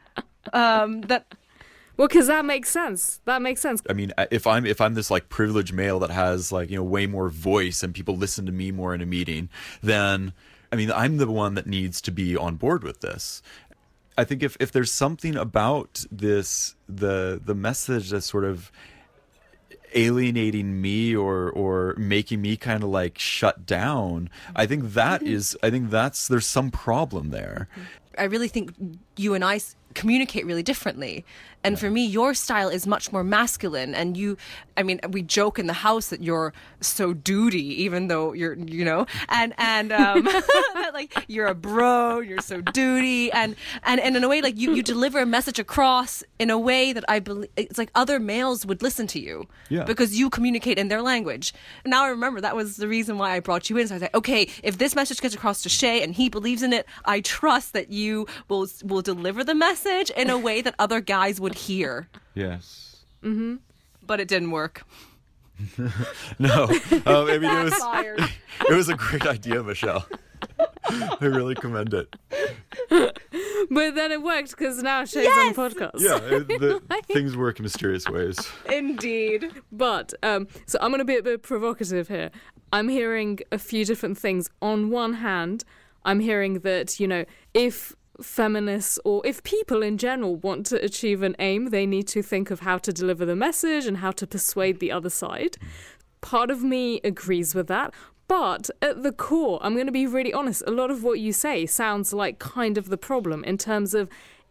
Speaker 3: Because that makes sense. I
Speaker 1: mean, if I'm this like privileged male that has like, way more voice and people listen to me more in a meeting, then I mean, I'm the one that needs to be on board with this. I think if there's something about this, the message that's sort of alienating me or making me kind of like shut down, I think there's some problem there.
Speaker 8: I really think you and I communicate really differently. And for me, your style is much more masculine. And we joke in the house that you're so duty, even though you're, and like you're a bro, you're so duty. And in a way, like you deliver a message across in a way that I believe it's like other males would listen to you because you communicate in their language. And now I remember that was the reason why I brought you in. So I said, okay, if this message gets across to Shay and he believes in it, I trust that you will deliver the message in a way that other guys would hear.
Speaker 1: Yes.
Speaker 8: Mm-hmm. But it didn't work.
Speaker 1: No. I mean, it was a great idea, Michelle. I really commend it.
Speaker 3: But then it worked because now Shay's on the podcast.
Speaker 1: Yeah, things work in mysterious ways.
Speaker 8: Indeed.
Speaker 3: But, so I'm going to be a bit provocative here. I'm hearing a few different things. On one hand, I'm hearing that, if feminists or if people in general want to achieve an aim, they need to think of how to deliver the message and how to persuade the other side. Part of me agrees with that. But at the core, I'm going to be really honest, a lot of what you say sounds like kind of the problem in terms of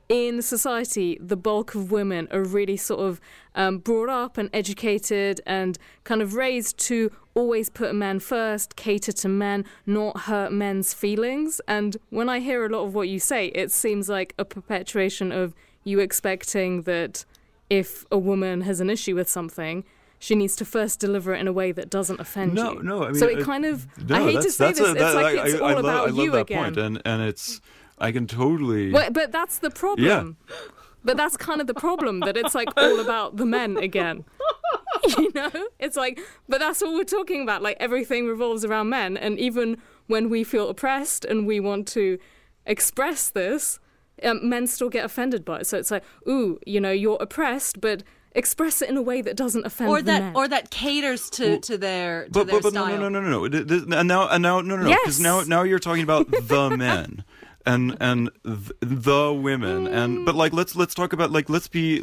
Speaker 3: in society, the bulk of women are really sort of brought up and educated and kind of raised to always put men first, cater to men, not hurt men's feelings. And when I hear a lot of what you say, it seems like a perpetuation of you expecting that if a woman has an issue with something, she needs to first deliver it in a way that doesn't offend you.
Speaker 1: No, I mean...
Speaker 3: So it kind of... I hate to say this, it's like it's all about you again.
Speaker 1: I love that point, and it's... I can totally...
Speaker 3: But that's the problem. Yeah. But that's kind of the problem, that it's like all about the men again. You know? It's like, but that's all we're talking about. Like everything revolves around men. And even when we feel oppressed and we want to express this, men still get offended by it. So it's like, ooh, you know, you're oppressed, but express it in a way that doesn't offend the men.
Speaker 8: Or that caters to their style.
Speaker 1: But no. And now, because now you're talking about the men. And the women but like let's talk about like let's be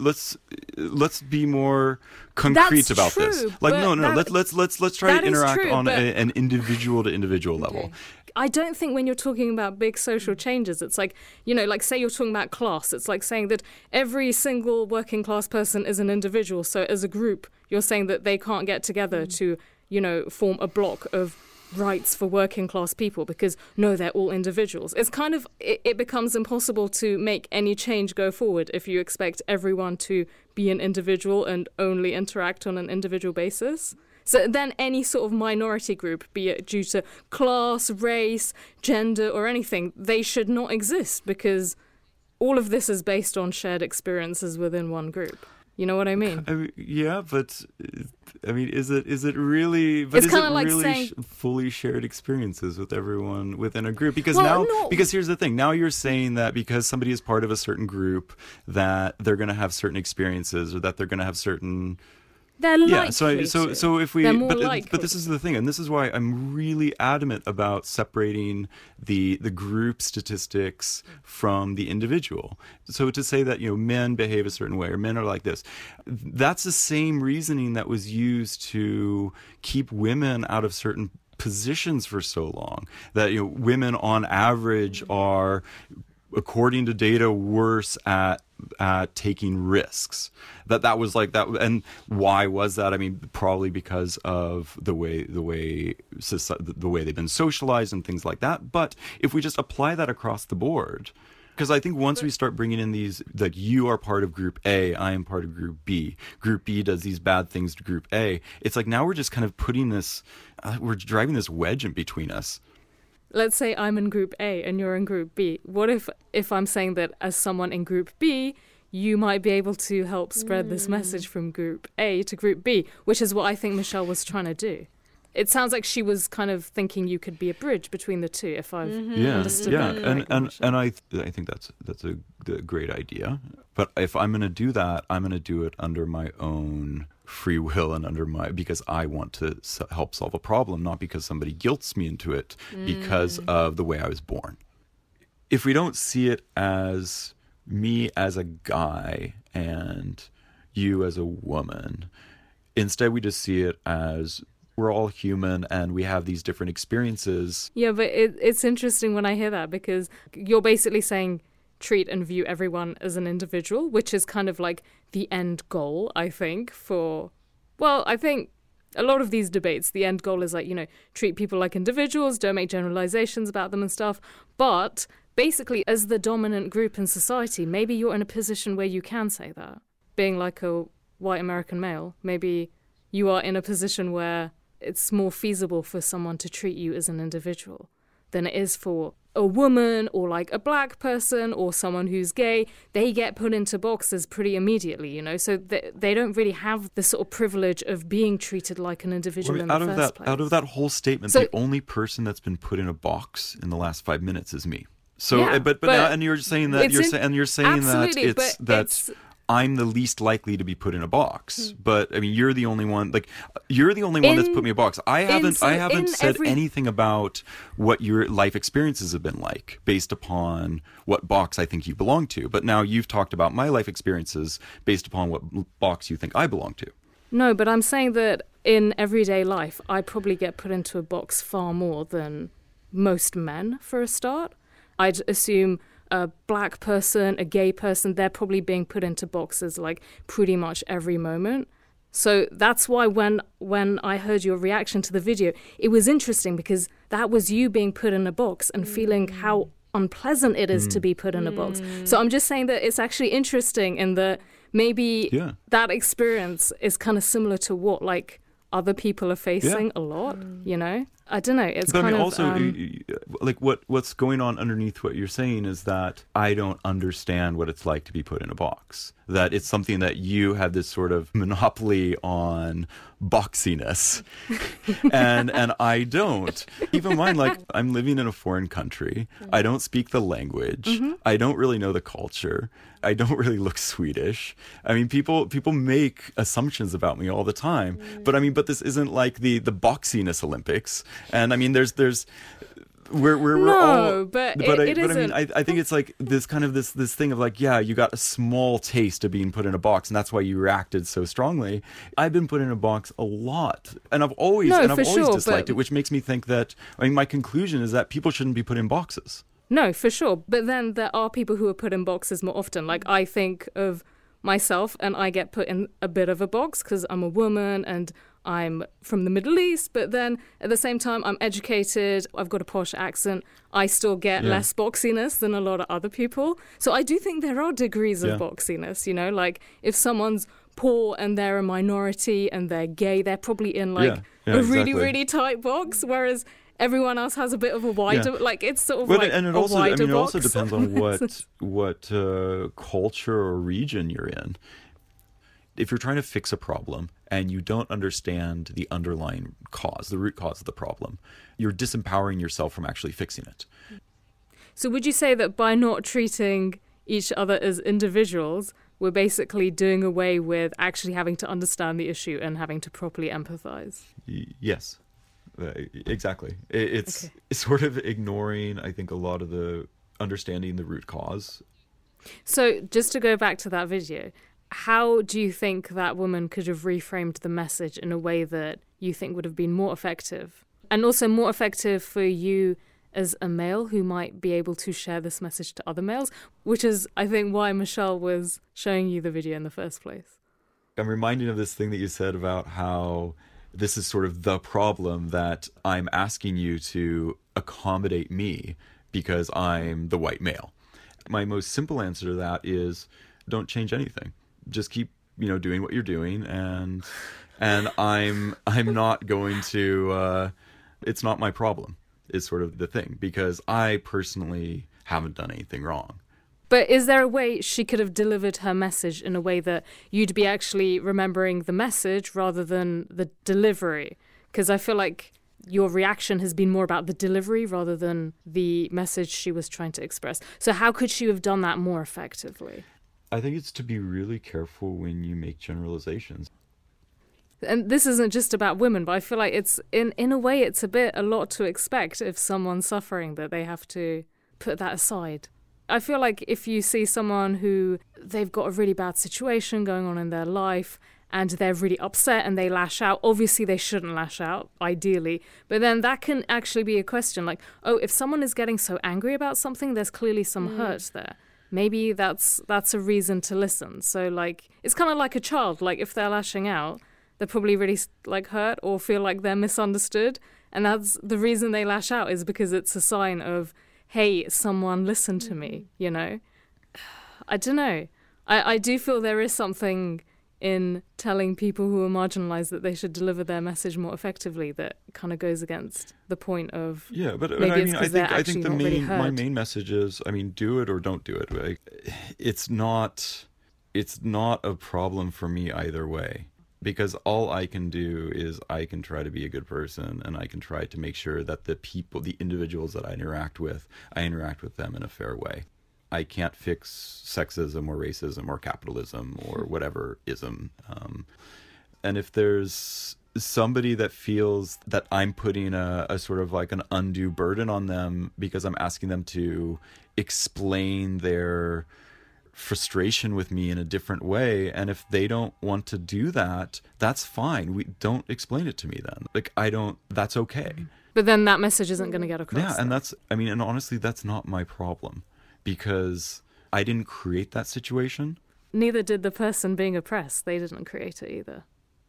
Speaker 1: more concrete about
Speaker 3: true,
Speaker 1: this. Like let's try to interact on an individual to individual level.
Speaker 3: I don't think when you're talking about big social changes, it's like, you know, like say you're talking about class, it's like saying that every single working class person is an individual. So as a group, you're saying that they can't get together to, you know, form a block of rights for working class people because no, they're all individuals. It's kind of, it becomes impossible to make any change go forward if you expect everyone to be an individual and only interact on an individual basis. So then any sort of minority group, be it due to class, race, gender or anything, they should not exist because all of this is based on shared experiences within one group. You know what I mean?
Speaker 1: Yeah, but I mean, is it really? But
Speaker 3: it's
Speaker 1: is it
Speaker 3: like
Speaker 1: really
Speaker 3: saying,
Speaker 1: fully shared experiences with everyone within a group? Because because here's the thing. Now you're saying that because somebody is part of a certain group, that they're going to have certain experiences, or that they're going to have certain.
Speaker 3: They're likely.
Speaker 1: Yeah. So if we, but this is the thing, and this is why I'm really adamant about separating the group statistics from the individual. So to say that, you know, men behave a certain way or men are like this, that's the same reasoning that was used to keep women out of certain positions for so long. That, you know, women on average are, according to data, worse at taking risks. That was like that. And why was that? I mean, probably because of the way they've been socialized and things like that. But if we just apply that across the board, because I think once we start bringing in these, like, you are part of group A, I am part of group B does these bad things to group A, it's like now we're just kind of putting this, we're driving this wedge in between us.
Speaker 3: Let's say I'm in group A and you're in group B. What if I'm saying that as someone in group B, you might be able to help spread this message from group A to group B, which is what I think Michelle was trying to do. It sounds like she was kind of thinking you could be a bridge between the two, if I've understood that correctly.
Speaker 1: And I think that's a great idea. But if I'm going to do that, I'm going to do it under my own free will and because I want to help solve a problem, not because somebody guilts me into it because of the way I was born. If we don't see it as me as a guy and you as a woman, instead we just see it as we're all human and we have these different experiences.
Speaker 3: Yeah, but it's interesting when I hear that, because you're basically saying treat and view everyone as an individual, which is kind of like the end goal, I think, I think a lot of these debates, the end goal is like, you know, treat people like individuals, don't make generalizations about them and stuff. But basically, as the dominant group in society, maybe you're in a position where you can say that. Being like a white American male, maybe you are in a position where it's more feasible for someone to treat you as an individual than it is for a woman or like a black person or someone who's gay. They get put into boxes pretty immediately, you know, so they don't really have the sort of privilege of being treated like an individual in the first place.
Speaker 1: Out of that whole statement, the only person that's been put in a box in the last 5 minutes is me. So, yeah, but now, and you're saying that it's I'm the least likely to be put in a box, but I mean, you're the only one. Like, you're the only one that's put me in a box. I haven't said anything about what your life experiences have been like, based upon what box I think you belong to. But now you've talked about my life experiences based upon what box you think I belong to.
Speaker 3: No, but I'm saying that in everyday life, I probably get put into a box far more than most men for a start. I'd assume a black person, a gay person, they're probably being put into boxes like pretty much every moment. So that's why when I heard your reaction to the video, it was interesting because that was you being put in a box and feeling how unpleasant it is to be put in a box. So I'm just saying that it's actually interesting in that maybe that experience is kind of similar to what like other people are facing a lot, you know? I don't know. It's
Speaker 1: but
Speaker 3: kind
Speaker 1: I mean,
Speaker 3: of
Speaker 1: also, like what's going on underneath what you're saying is that I don't understand what it's like to be put in a box. That it's something that you have this sort of monopoly on boxiness, and I don't. Even mine, like I'm living in a foreign country. I don't speak the language. I don't really know the culture. I don't really look Swedish. I mean, people make assumptions about me all the time. But this isn't like the boxiness Olympics. And I mean, there's we're all,
Speaker 3: but
Speaker 1: I mean, I think it's like this kind of this thing of like, yeah, you got a small taste of being put in a box, and that's why you reacted so strongly. I've been put in a box a lot, and I've always disliked it, which makes me think that, I mean, my conclusion is that people shouldn't be put in boxes.
Speaker 3: No, for sure. But then there are people who are put in boxes more often. Like I think of myself and I get put in a bit of a box because I'm a woman and I'm from the Middle East, but then at the same time I'm educated, I've got a posh accent, I still get less boxiness than a lot of other people. So I do think there are degrees of boxiness, you know, like if someone's poor and they're a minority and they're gay, they're probably in like a really, really tight box, whereas everyone else has a bit of a wider, like it's sort of like
Speaker 1: and it
Speaker 3: a
Speaker 1: also,
Speaker 3: wider
Speaker 1: I mean, it
Speaker 3: box.
Speaker 1: also depends on what culture or region you're in. If you're trying to fix a problem and you don't understand the underlying cause, the root cause of the problem, you're disempowering yourself from actually fixing it.
Speaker 3: So would you say that by not treating each other as individuals, we're basically doing away with actually having to understand the issue and having to properly empathize?
Speaker 1: Yes, exactly. It's sort of ignoring, I think, a lot of the understanding the root cause.
Speaker 3: So just to go back to that video, how do you think that woman could have reframed the message in a way that you think would have been more effective? And also more effective for you as a male who might be able to share this message to other males, which is, I think, why Michelle was showing you the video in the first place.
Speaker 1: I'm reminded of this thing that you said about how this is sort of the problem, that I'm asking you to accommodate me because I'm the white male. My most simple answer to that is don't change anything. Just keep, doing what you're doing, and I'm not going to. It's not my problem. Is sort of the thing, because I personally haven't done anything wrong.
Speaker 3: But is there a way she could have delivered her message in a way that you'd be actually remembering the message rather than the delivery? Because I feel like your reaction has been more about the delivery rather than the message she was trying to express. So how could she have done that more effectively?
Speaker 1: I think it's to be really careful when you make generalizations.
Speaker 3: And this isn't just about women, but I feel like it's, in a way, it's a lot to expect if someone's suffering, that they have to put that aside. I feel like if you see someone who they've got a really bad situation going on in their life and they're really upset and they lash out, obviously they shouldn't lash out, ideally. But then that can actually be a question like, oh, if someone is getting so angry about something, there's clearly some hurt there. Maybe that's a reason to listen. So like, it's kind of like a child. Like if they're lashing out, they're probably really like hurt or feel like they're misunderstood. And that's the reason they lash out, is because it's a sign of, hey, someone listen to me, I don't know. I do feel there is something in telling people who are marginalized that they should deliver their message more effectively that kind of goes against the point of
Speaker 1: I think my main message is, do it or don't do it. Like, it's not a problem for me either way, because all I can do is I can try to be a good person, and I can try to make sure that the individuals that I interact with them in a fair way. I can't fix sexism or racism or capitalism or whatever ism. And if there's somebody that feels that I'm putting a sort of like an undue burden on them because I'm asking them to explain their frustration with me in a different way, and if they don't want to do that, that's fine. We don't explain it to me then. Like, that's okay.
Speaker 3: But then that message isn't going to get across.
Speaker 1: Yeah, and and honestly, that's not my problem. because I didn't create that situation.
Speaker 3: Neither did the person being oppressed. They didn't create it either.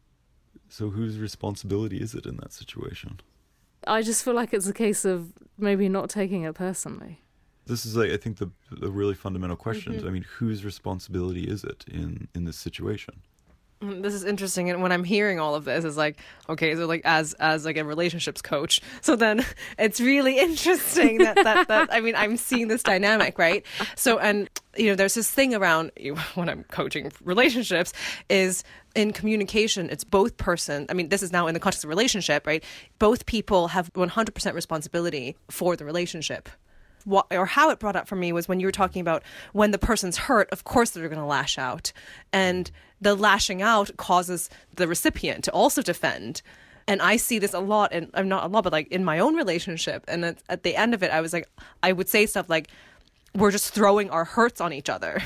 Speaker 1: So whose responsibility is it in that situation?
Speaker 3: I just feel like it's a case of maybe not taking it personally.
Speaker 1: This is, like, I think, the really fundamental question. I mean, whose responsibility is it in this situation?
Speaker 9: This is interesting, and when I'm hearing all of this, it's like, okay, so like as like a relationships coach, so then it's really interesting that I mean, I'm seeing this dynamic, right? So, and you know, there's this thing around when I'm coaching relationships is in communication, it's both person. I mean, this is now in the context of relationship, right? Both people have 100% responsibility for the relationship. What, or how it brought up for me was when you were talking about when the person's hurt, of course they're going to lash out. And the lashing out causes the recipient to also defend. And I see this a lot, and I'm not a lot, but like in my own relationship. And at the end of it, I was like, I would say stuff like, we're just throwing our hurts on each other.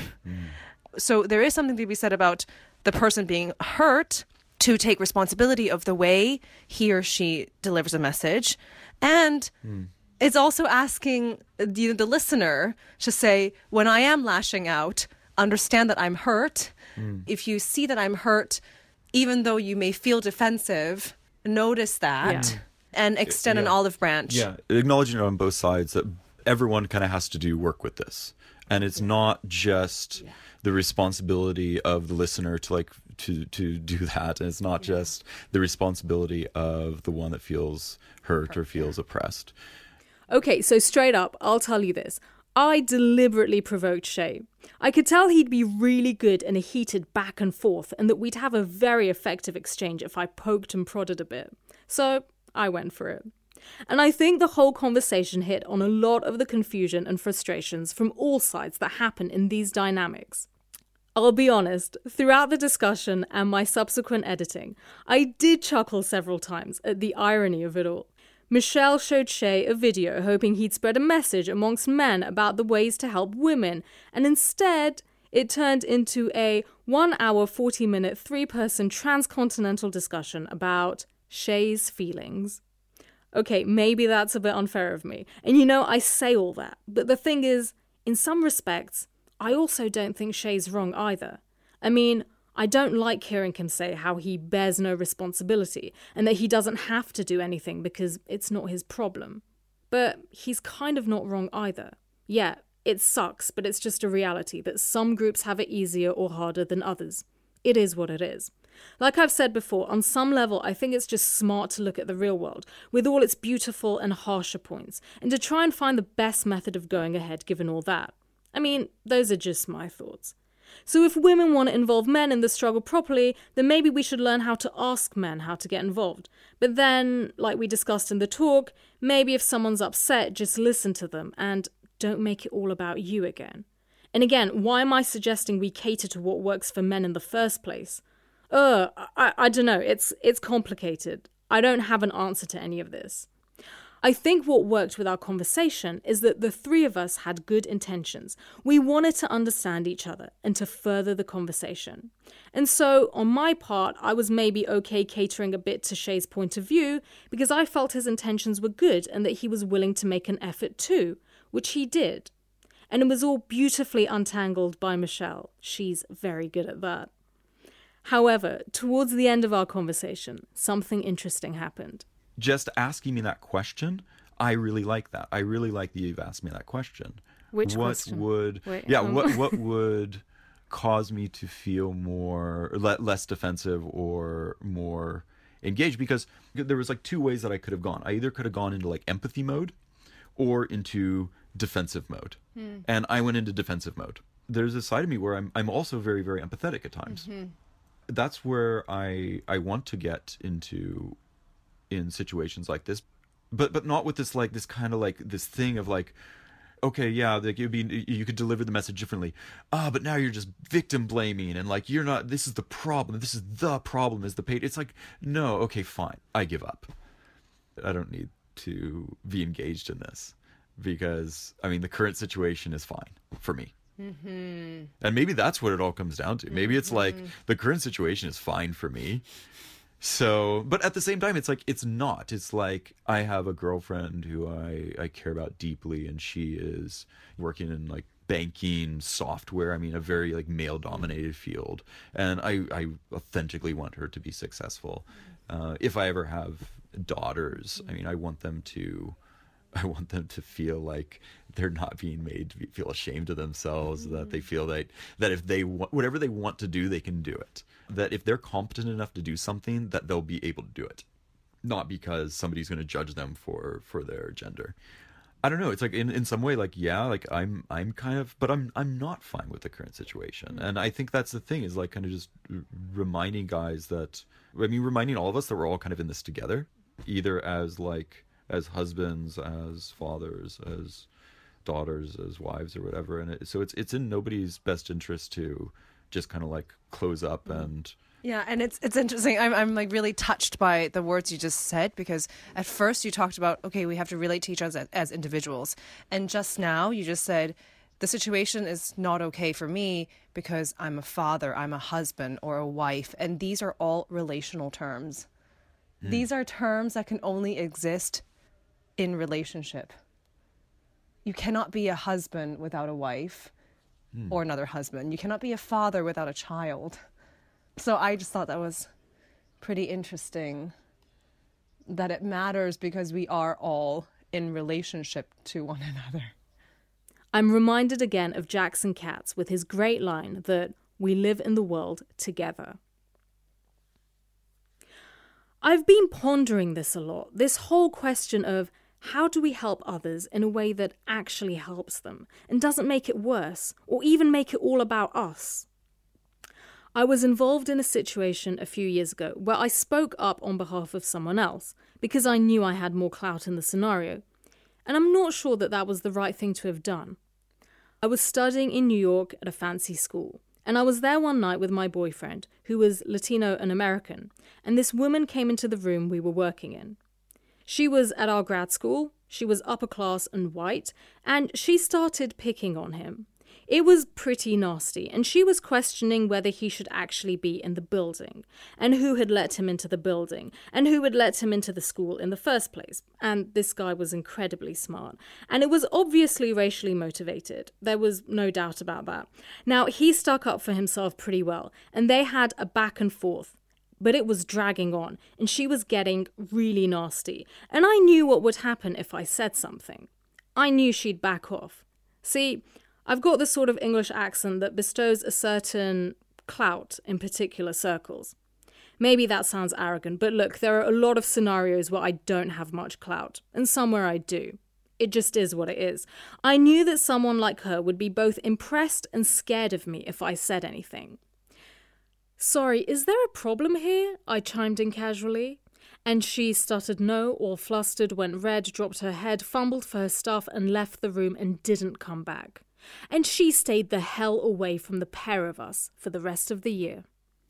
Speaker 9: So there is something to be said about the person being hurt to take responsibility of the way he or she delivers a message. And it's also asking the listener to say, when I am lashing out, understand that I'm hurt. If you see that I'm hurt, even though you may feel defensive, notice that and extend an olive branch.
Speaker 1: Yeah, acknowledging it on both sides that everyone kind of has to do work with this. And it's not just the responsibility of the listener to do that. And it's not just the responsibility of the one that feels hurt or feels oppressed.
Speaker 3: Okay, so straight up, I'll tell you this. I deliberately provoked Shay. I could tell he'd be really good in a heated back and forth and that we'd have a very effective exchange if I poked and prodded a bit. So I went for it. And I think the whole conversation hit on a lot of the confusion and frustrations from all sides that happen in these dynamics. I'll be honest, throughout the discussion and my subsequent editing, I did chuckle several times at the irony of it all. Michelle showed Shay a video hoping he'd spread a message amongst men about the ways to help women, and instead it turned into a 1 hour 40-minute 3-person transcontinental discussion about Shay's feelings. Okay, maybe that's a bit unfair of me, and you know, I say all that, but the thing is, in some respects, I also don't think Shay's wrong either. I mean, I don't like hearing him say how he bears no responsibility and that he doesn't have to do anything because it's not his problem. But he's kind of not wrong either. Yeah, it sucks, but it's just a reality that some groups have it easier or harder than others. It is what it is. Like I've said before, on some level, I think it's just smart to look at the real world with all its beautiful and harsher points and to try and find the best method of going ahead given all that. I mean, those are just my thoughts. So if women want to involve men in the struggle properly, then maybe we should learn how to ask men how to get involved. But then, like we discussed in the talk, maybe if someone's upset, just listen to them and don't make it all about you again. And again, why am I suggesting we cater to what works for men in the first place? I don't know, it's complicated. I don't have an answer to any of this. I think what worked with our conversation is that the three of us had good intentions. We wanted to understand each other and to further the conversation. And so, on my part, I was maybe okay catering a bit to Shay's point of view because I felt his intentions were good and that he was willing to make an effort too, which he did. And it was all beautifully untangled by Michelle. She's very good at that. However, towards the end of our conversation, something interesting happened.
Speaker 1: Just asking me that question, I really like that. I really like that you've asked me that question.
Speaker 3: Which
Speaker 1: what
Speaker 3: question?
Speaker 1: Would,
Speaker 3: Wait,
Speaker 1: what would cause me to feel less defensive or more engaged? Because there was like two ways that I could have gone. I either could have gone into like empathy mode or into defensive mode. And I went into defensive mode. There's a side of me where I'm also very, very empathetic at times. That's where I want to get into in situations like this, but not with this like this kind of like this thing of like, okay, yeah, like you could deliver the message differently. But now you're just victim blaming and like you're not. This is the problem. This is the problem. Is the pain? It's like, no, okay, fine, I give up. I don't need to be engaged in this because I mean the current situation is fine for me. And maybe that's what it all comes down to. Maybe it's like the current situation is fine for me. So, but at the same time, it's like, it's not. It's like, I have a girlfriend who I care about deeply, and she is working in like banking software. I mean, a very like male dominated field. And I authentically want her to be successful. If I ever have daughters, I mean, I want them to feel like they're not being made to feel ashamed of themselves, that they feel that if they want, whatever they want to do, they can do it. That if they're competent enough to do something, that they'll be able to do it. Not because somebody's going to judge them for their gender. I don't know. It's like in some way, like, yeah, like I'm kind of, but I'm not fine with the current situation. And I think that's the thing, is like kind of just reminding guys that, I mean, reminding all of us that we're all kind of in this together, either as husbands, as fathers, as daughters, as wives, or whatever. And so it's in nobody's best interest to just kind of like close up and.
Speaker 9: Yeah, and it's interesting. I'm like really touched by the words you just said, because at first you talked about, okay, we have to relate to each other as individuals. And just now you just said the situation is not okay for me because I'm a father, I'm a husband or a wife. And these are all relational terms. These are terms that can only exist in relationship. You cannot be a husband without a wife or another husband. You cannot be a father without a child. So I just thought that was pretty interesting, that it matters because we are all in relationship to one another.
Speaker 3: I'm reminded again of Jackson Katz with his great line that we live in the world together. I've been pondering this a lot, this whole question of how do we help others in a way that actually helps them and doesn't make it worse or even make it all about us. I was involved in a situation a few years ago where I spoke up on behalf of someone else because I knew I had more clout in the scenario, and I'm not sure that that was the right thing to have done. I was studying in New York at a fancy school, and I was there one night with my boyfriend, who was Latino and American, and this woman came into the room we were working in. She was at our grad school, she was upper class and white, and she started picking on him. It was pretty nasty, and she was questioning whether he should actually be in the building, and who had let him into the building, and who had let him into the school in the first place. And this guy was incredibly smart, and it was obviously racially motivated. There was no doubt about that. Now, he stuck up for himself pretty well, and they had a back and forth. But it was dragging on, and she was getting really nasty, and I knew what would happen if I said something. I knew she'd back off. See, I've got this sort of English accent that bestows a certain clout in particular circles. Maybe that sounds arrogant, but look, there are a lot of scenarios where I don't have much clout, and some where I do. It just is what it is. I knew that someone like her would be both impressed and scared of me if I said anything. "Sorry, is there a problem here?" I chimed in casually. And she stuttered no, all flustered, went red, dropped her head, fumbled for her stuff, and left the room and didn't come back. And she stayed the hell away from the pair of us for the rest of the year.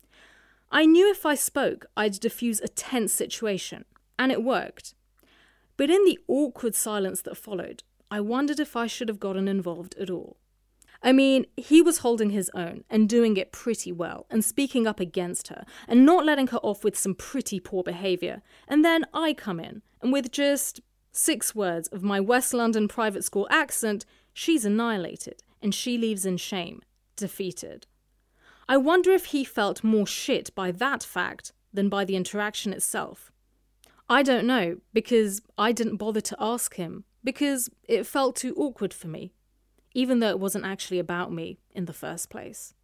Speaker 3: I knew if I spoke, I'd diffuse a tense situation, and it worked. But in the awkward silence that followed, I wondered if I should have gotten involved at all. I mean, he was holding his own and doing it pretty well and speaking up against her and not letting her off with some pretty poor behaviour. And then I come in and with just 6 words of my West London private school accent, she's annihilated and she leaves in shame, defeated. I wonder if he felt more shit by that fact than by the interaction itself. I don't know, because I didn't bother to ask him, because it felt too awkward for me, even though it wasn't actually about me in the first place.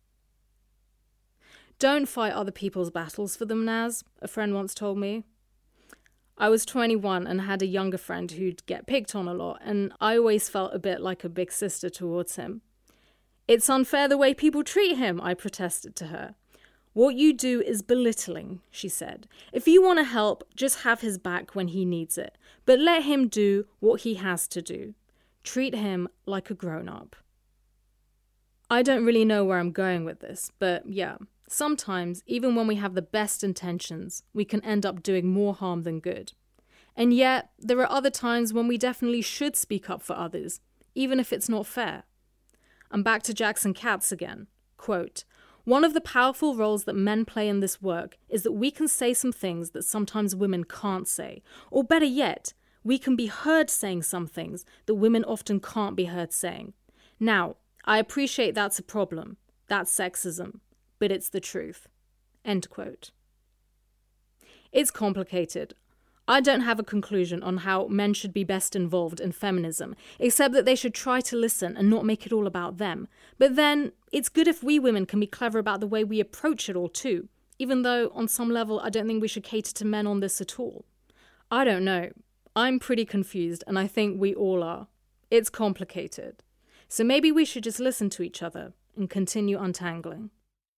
Speaker 3: Don't fight other people's battles for them, Naz, a friend once told me. I was 21 and had a younger friend who'd get picked on a lot, and I always felt a bit like a big sister towards him. "It's unfair the way people treat him," I protested to her. "What you do is belittling," she said. "If you want to help, just have his back when he needs it, but let him do what he has to do. Treat him like a grown-up." I don't really know where I'm going with this, but yeah, sometimes, even when we have the best intentions, we can end up doing more harm than good. And yet, there are other times when we definitely should speak up for others, even if it's not fair. I'm back to Jackson Katz again. Quote, "One of the powerful roles that men play in this work is that we can say some things that sometimes women can't say, or better yet, we can be heard saying some things that women often can't be heard saying. Now, I appreciate that's a problem. That's sexism. But it's the truth. End quote. It's complicated. I don't have a conclusion on how men should be best involved in feminism, except that they should try to listen and not make it all about them. But then, it's good if we women can be clever about the way we approach it all too, even though, on some level, I don't think we should cater to men on this at all. I don't know. I'm pretty confused, and I think we all are. It's complicated. So maybe we should just listen to each other and continue untangling.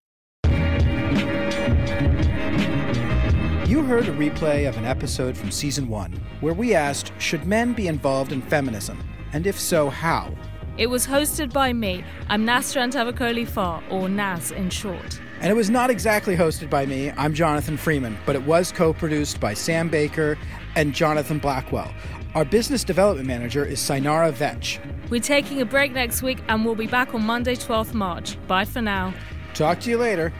Speaker 2: You heard a replay of an episode from Season 1 where we asked, should men be involved in feminism? And if so, how?
Speaker 3: It was hosted by me. I'm Nasra Antavakoli-Farr, or Naz in short.
Speaker 2: And it was not exactly hosted by me. I'm Jonathan Freeman, but it was co-produced by Sam Baker and Jonathan Blackwell. Our business development manager is Sainara Vetch.
Speaker 3: We're taking a break next week and we'll be back on Monday, 12th March. Bye for now.
Speaker 2: Talk to you later.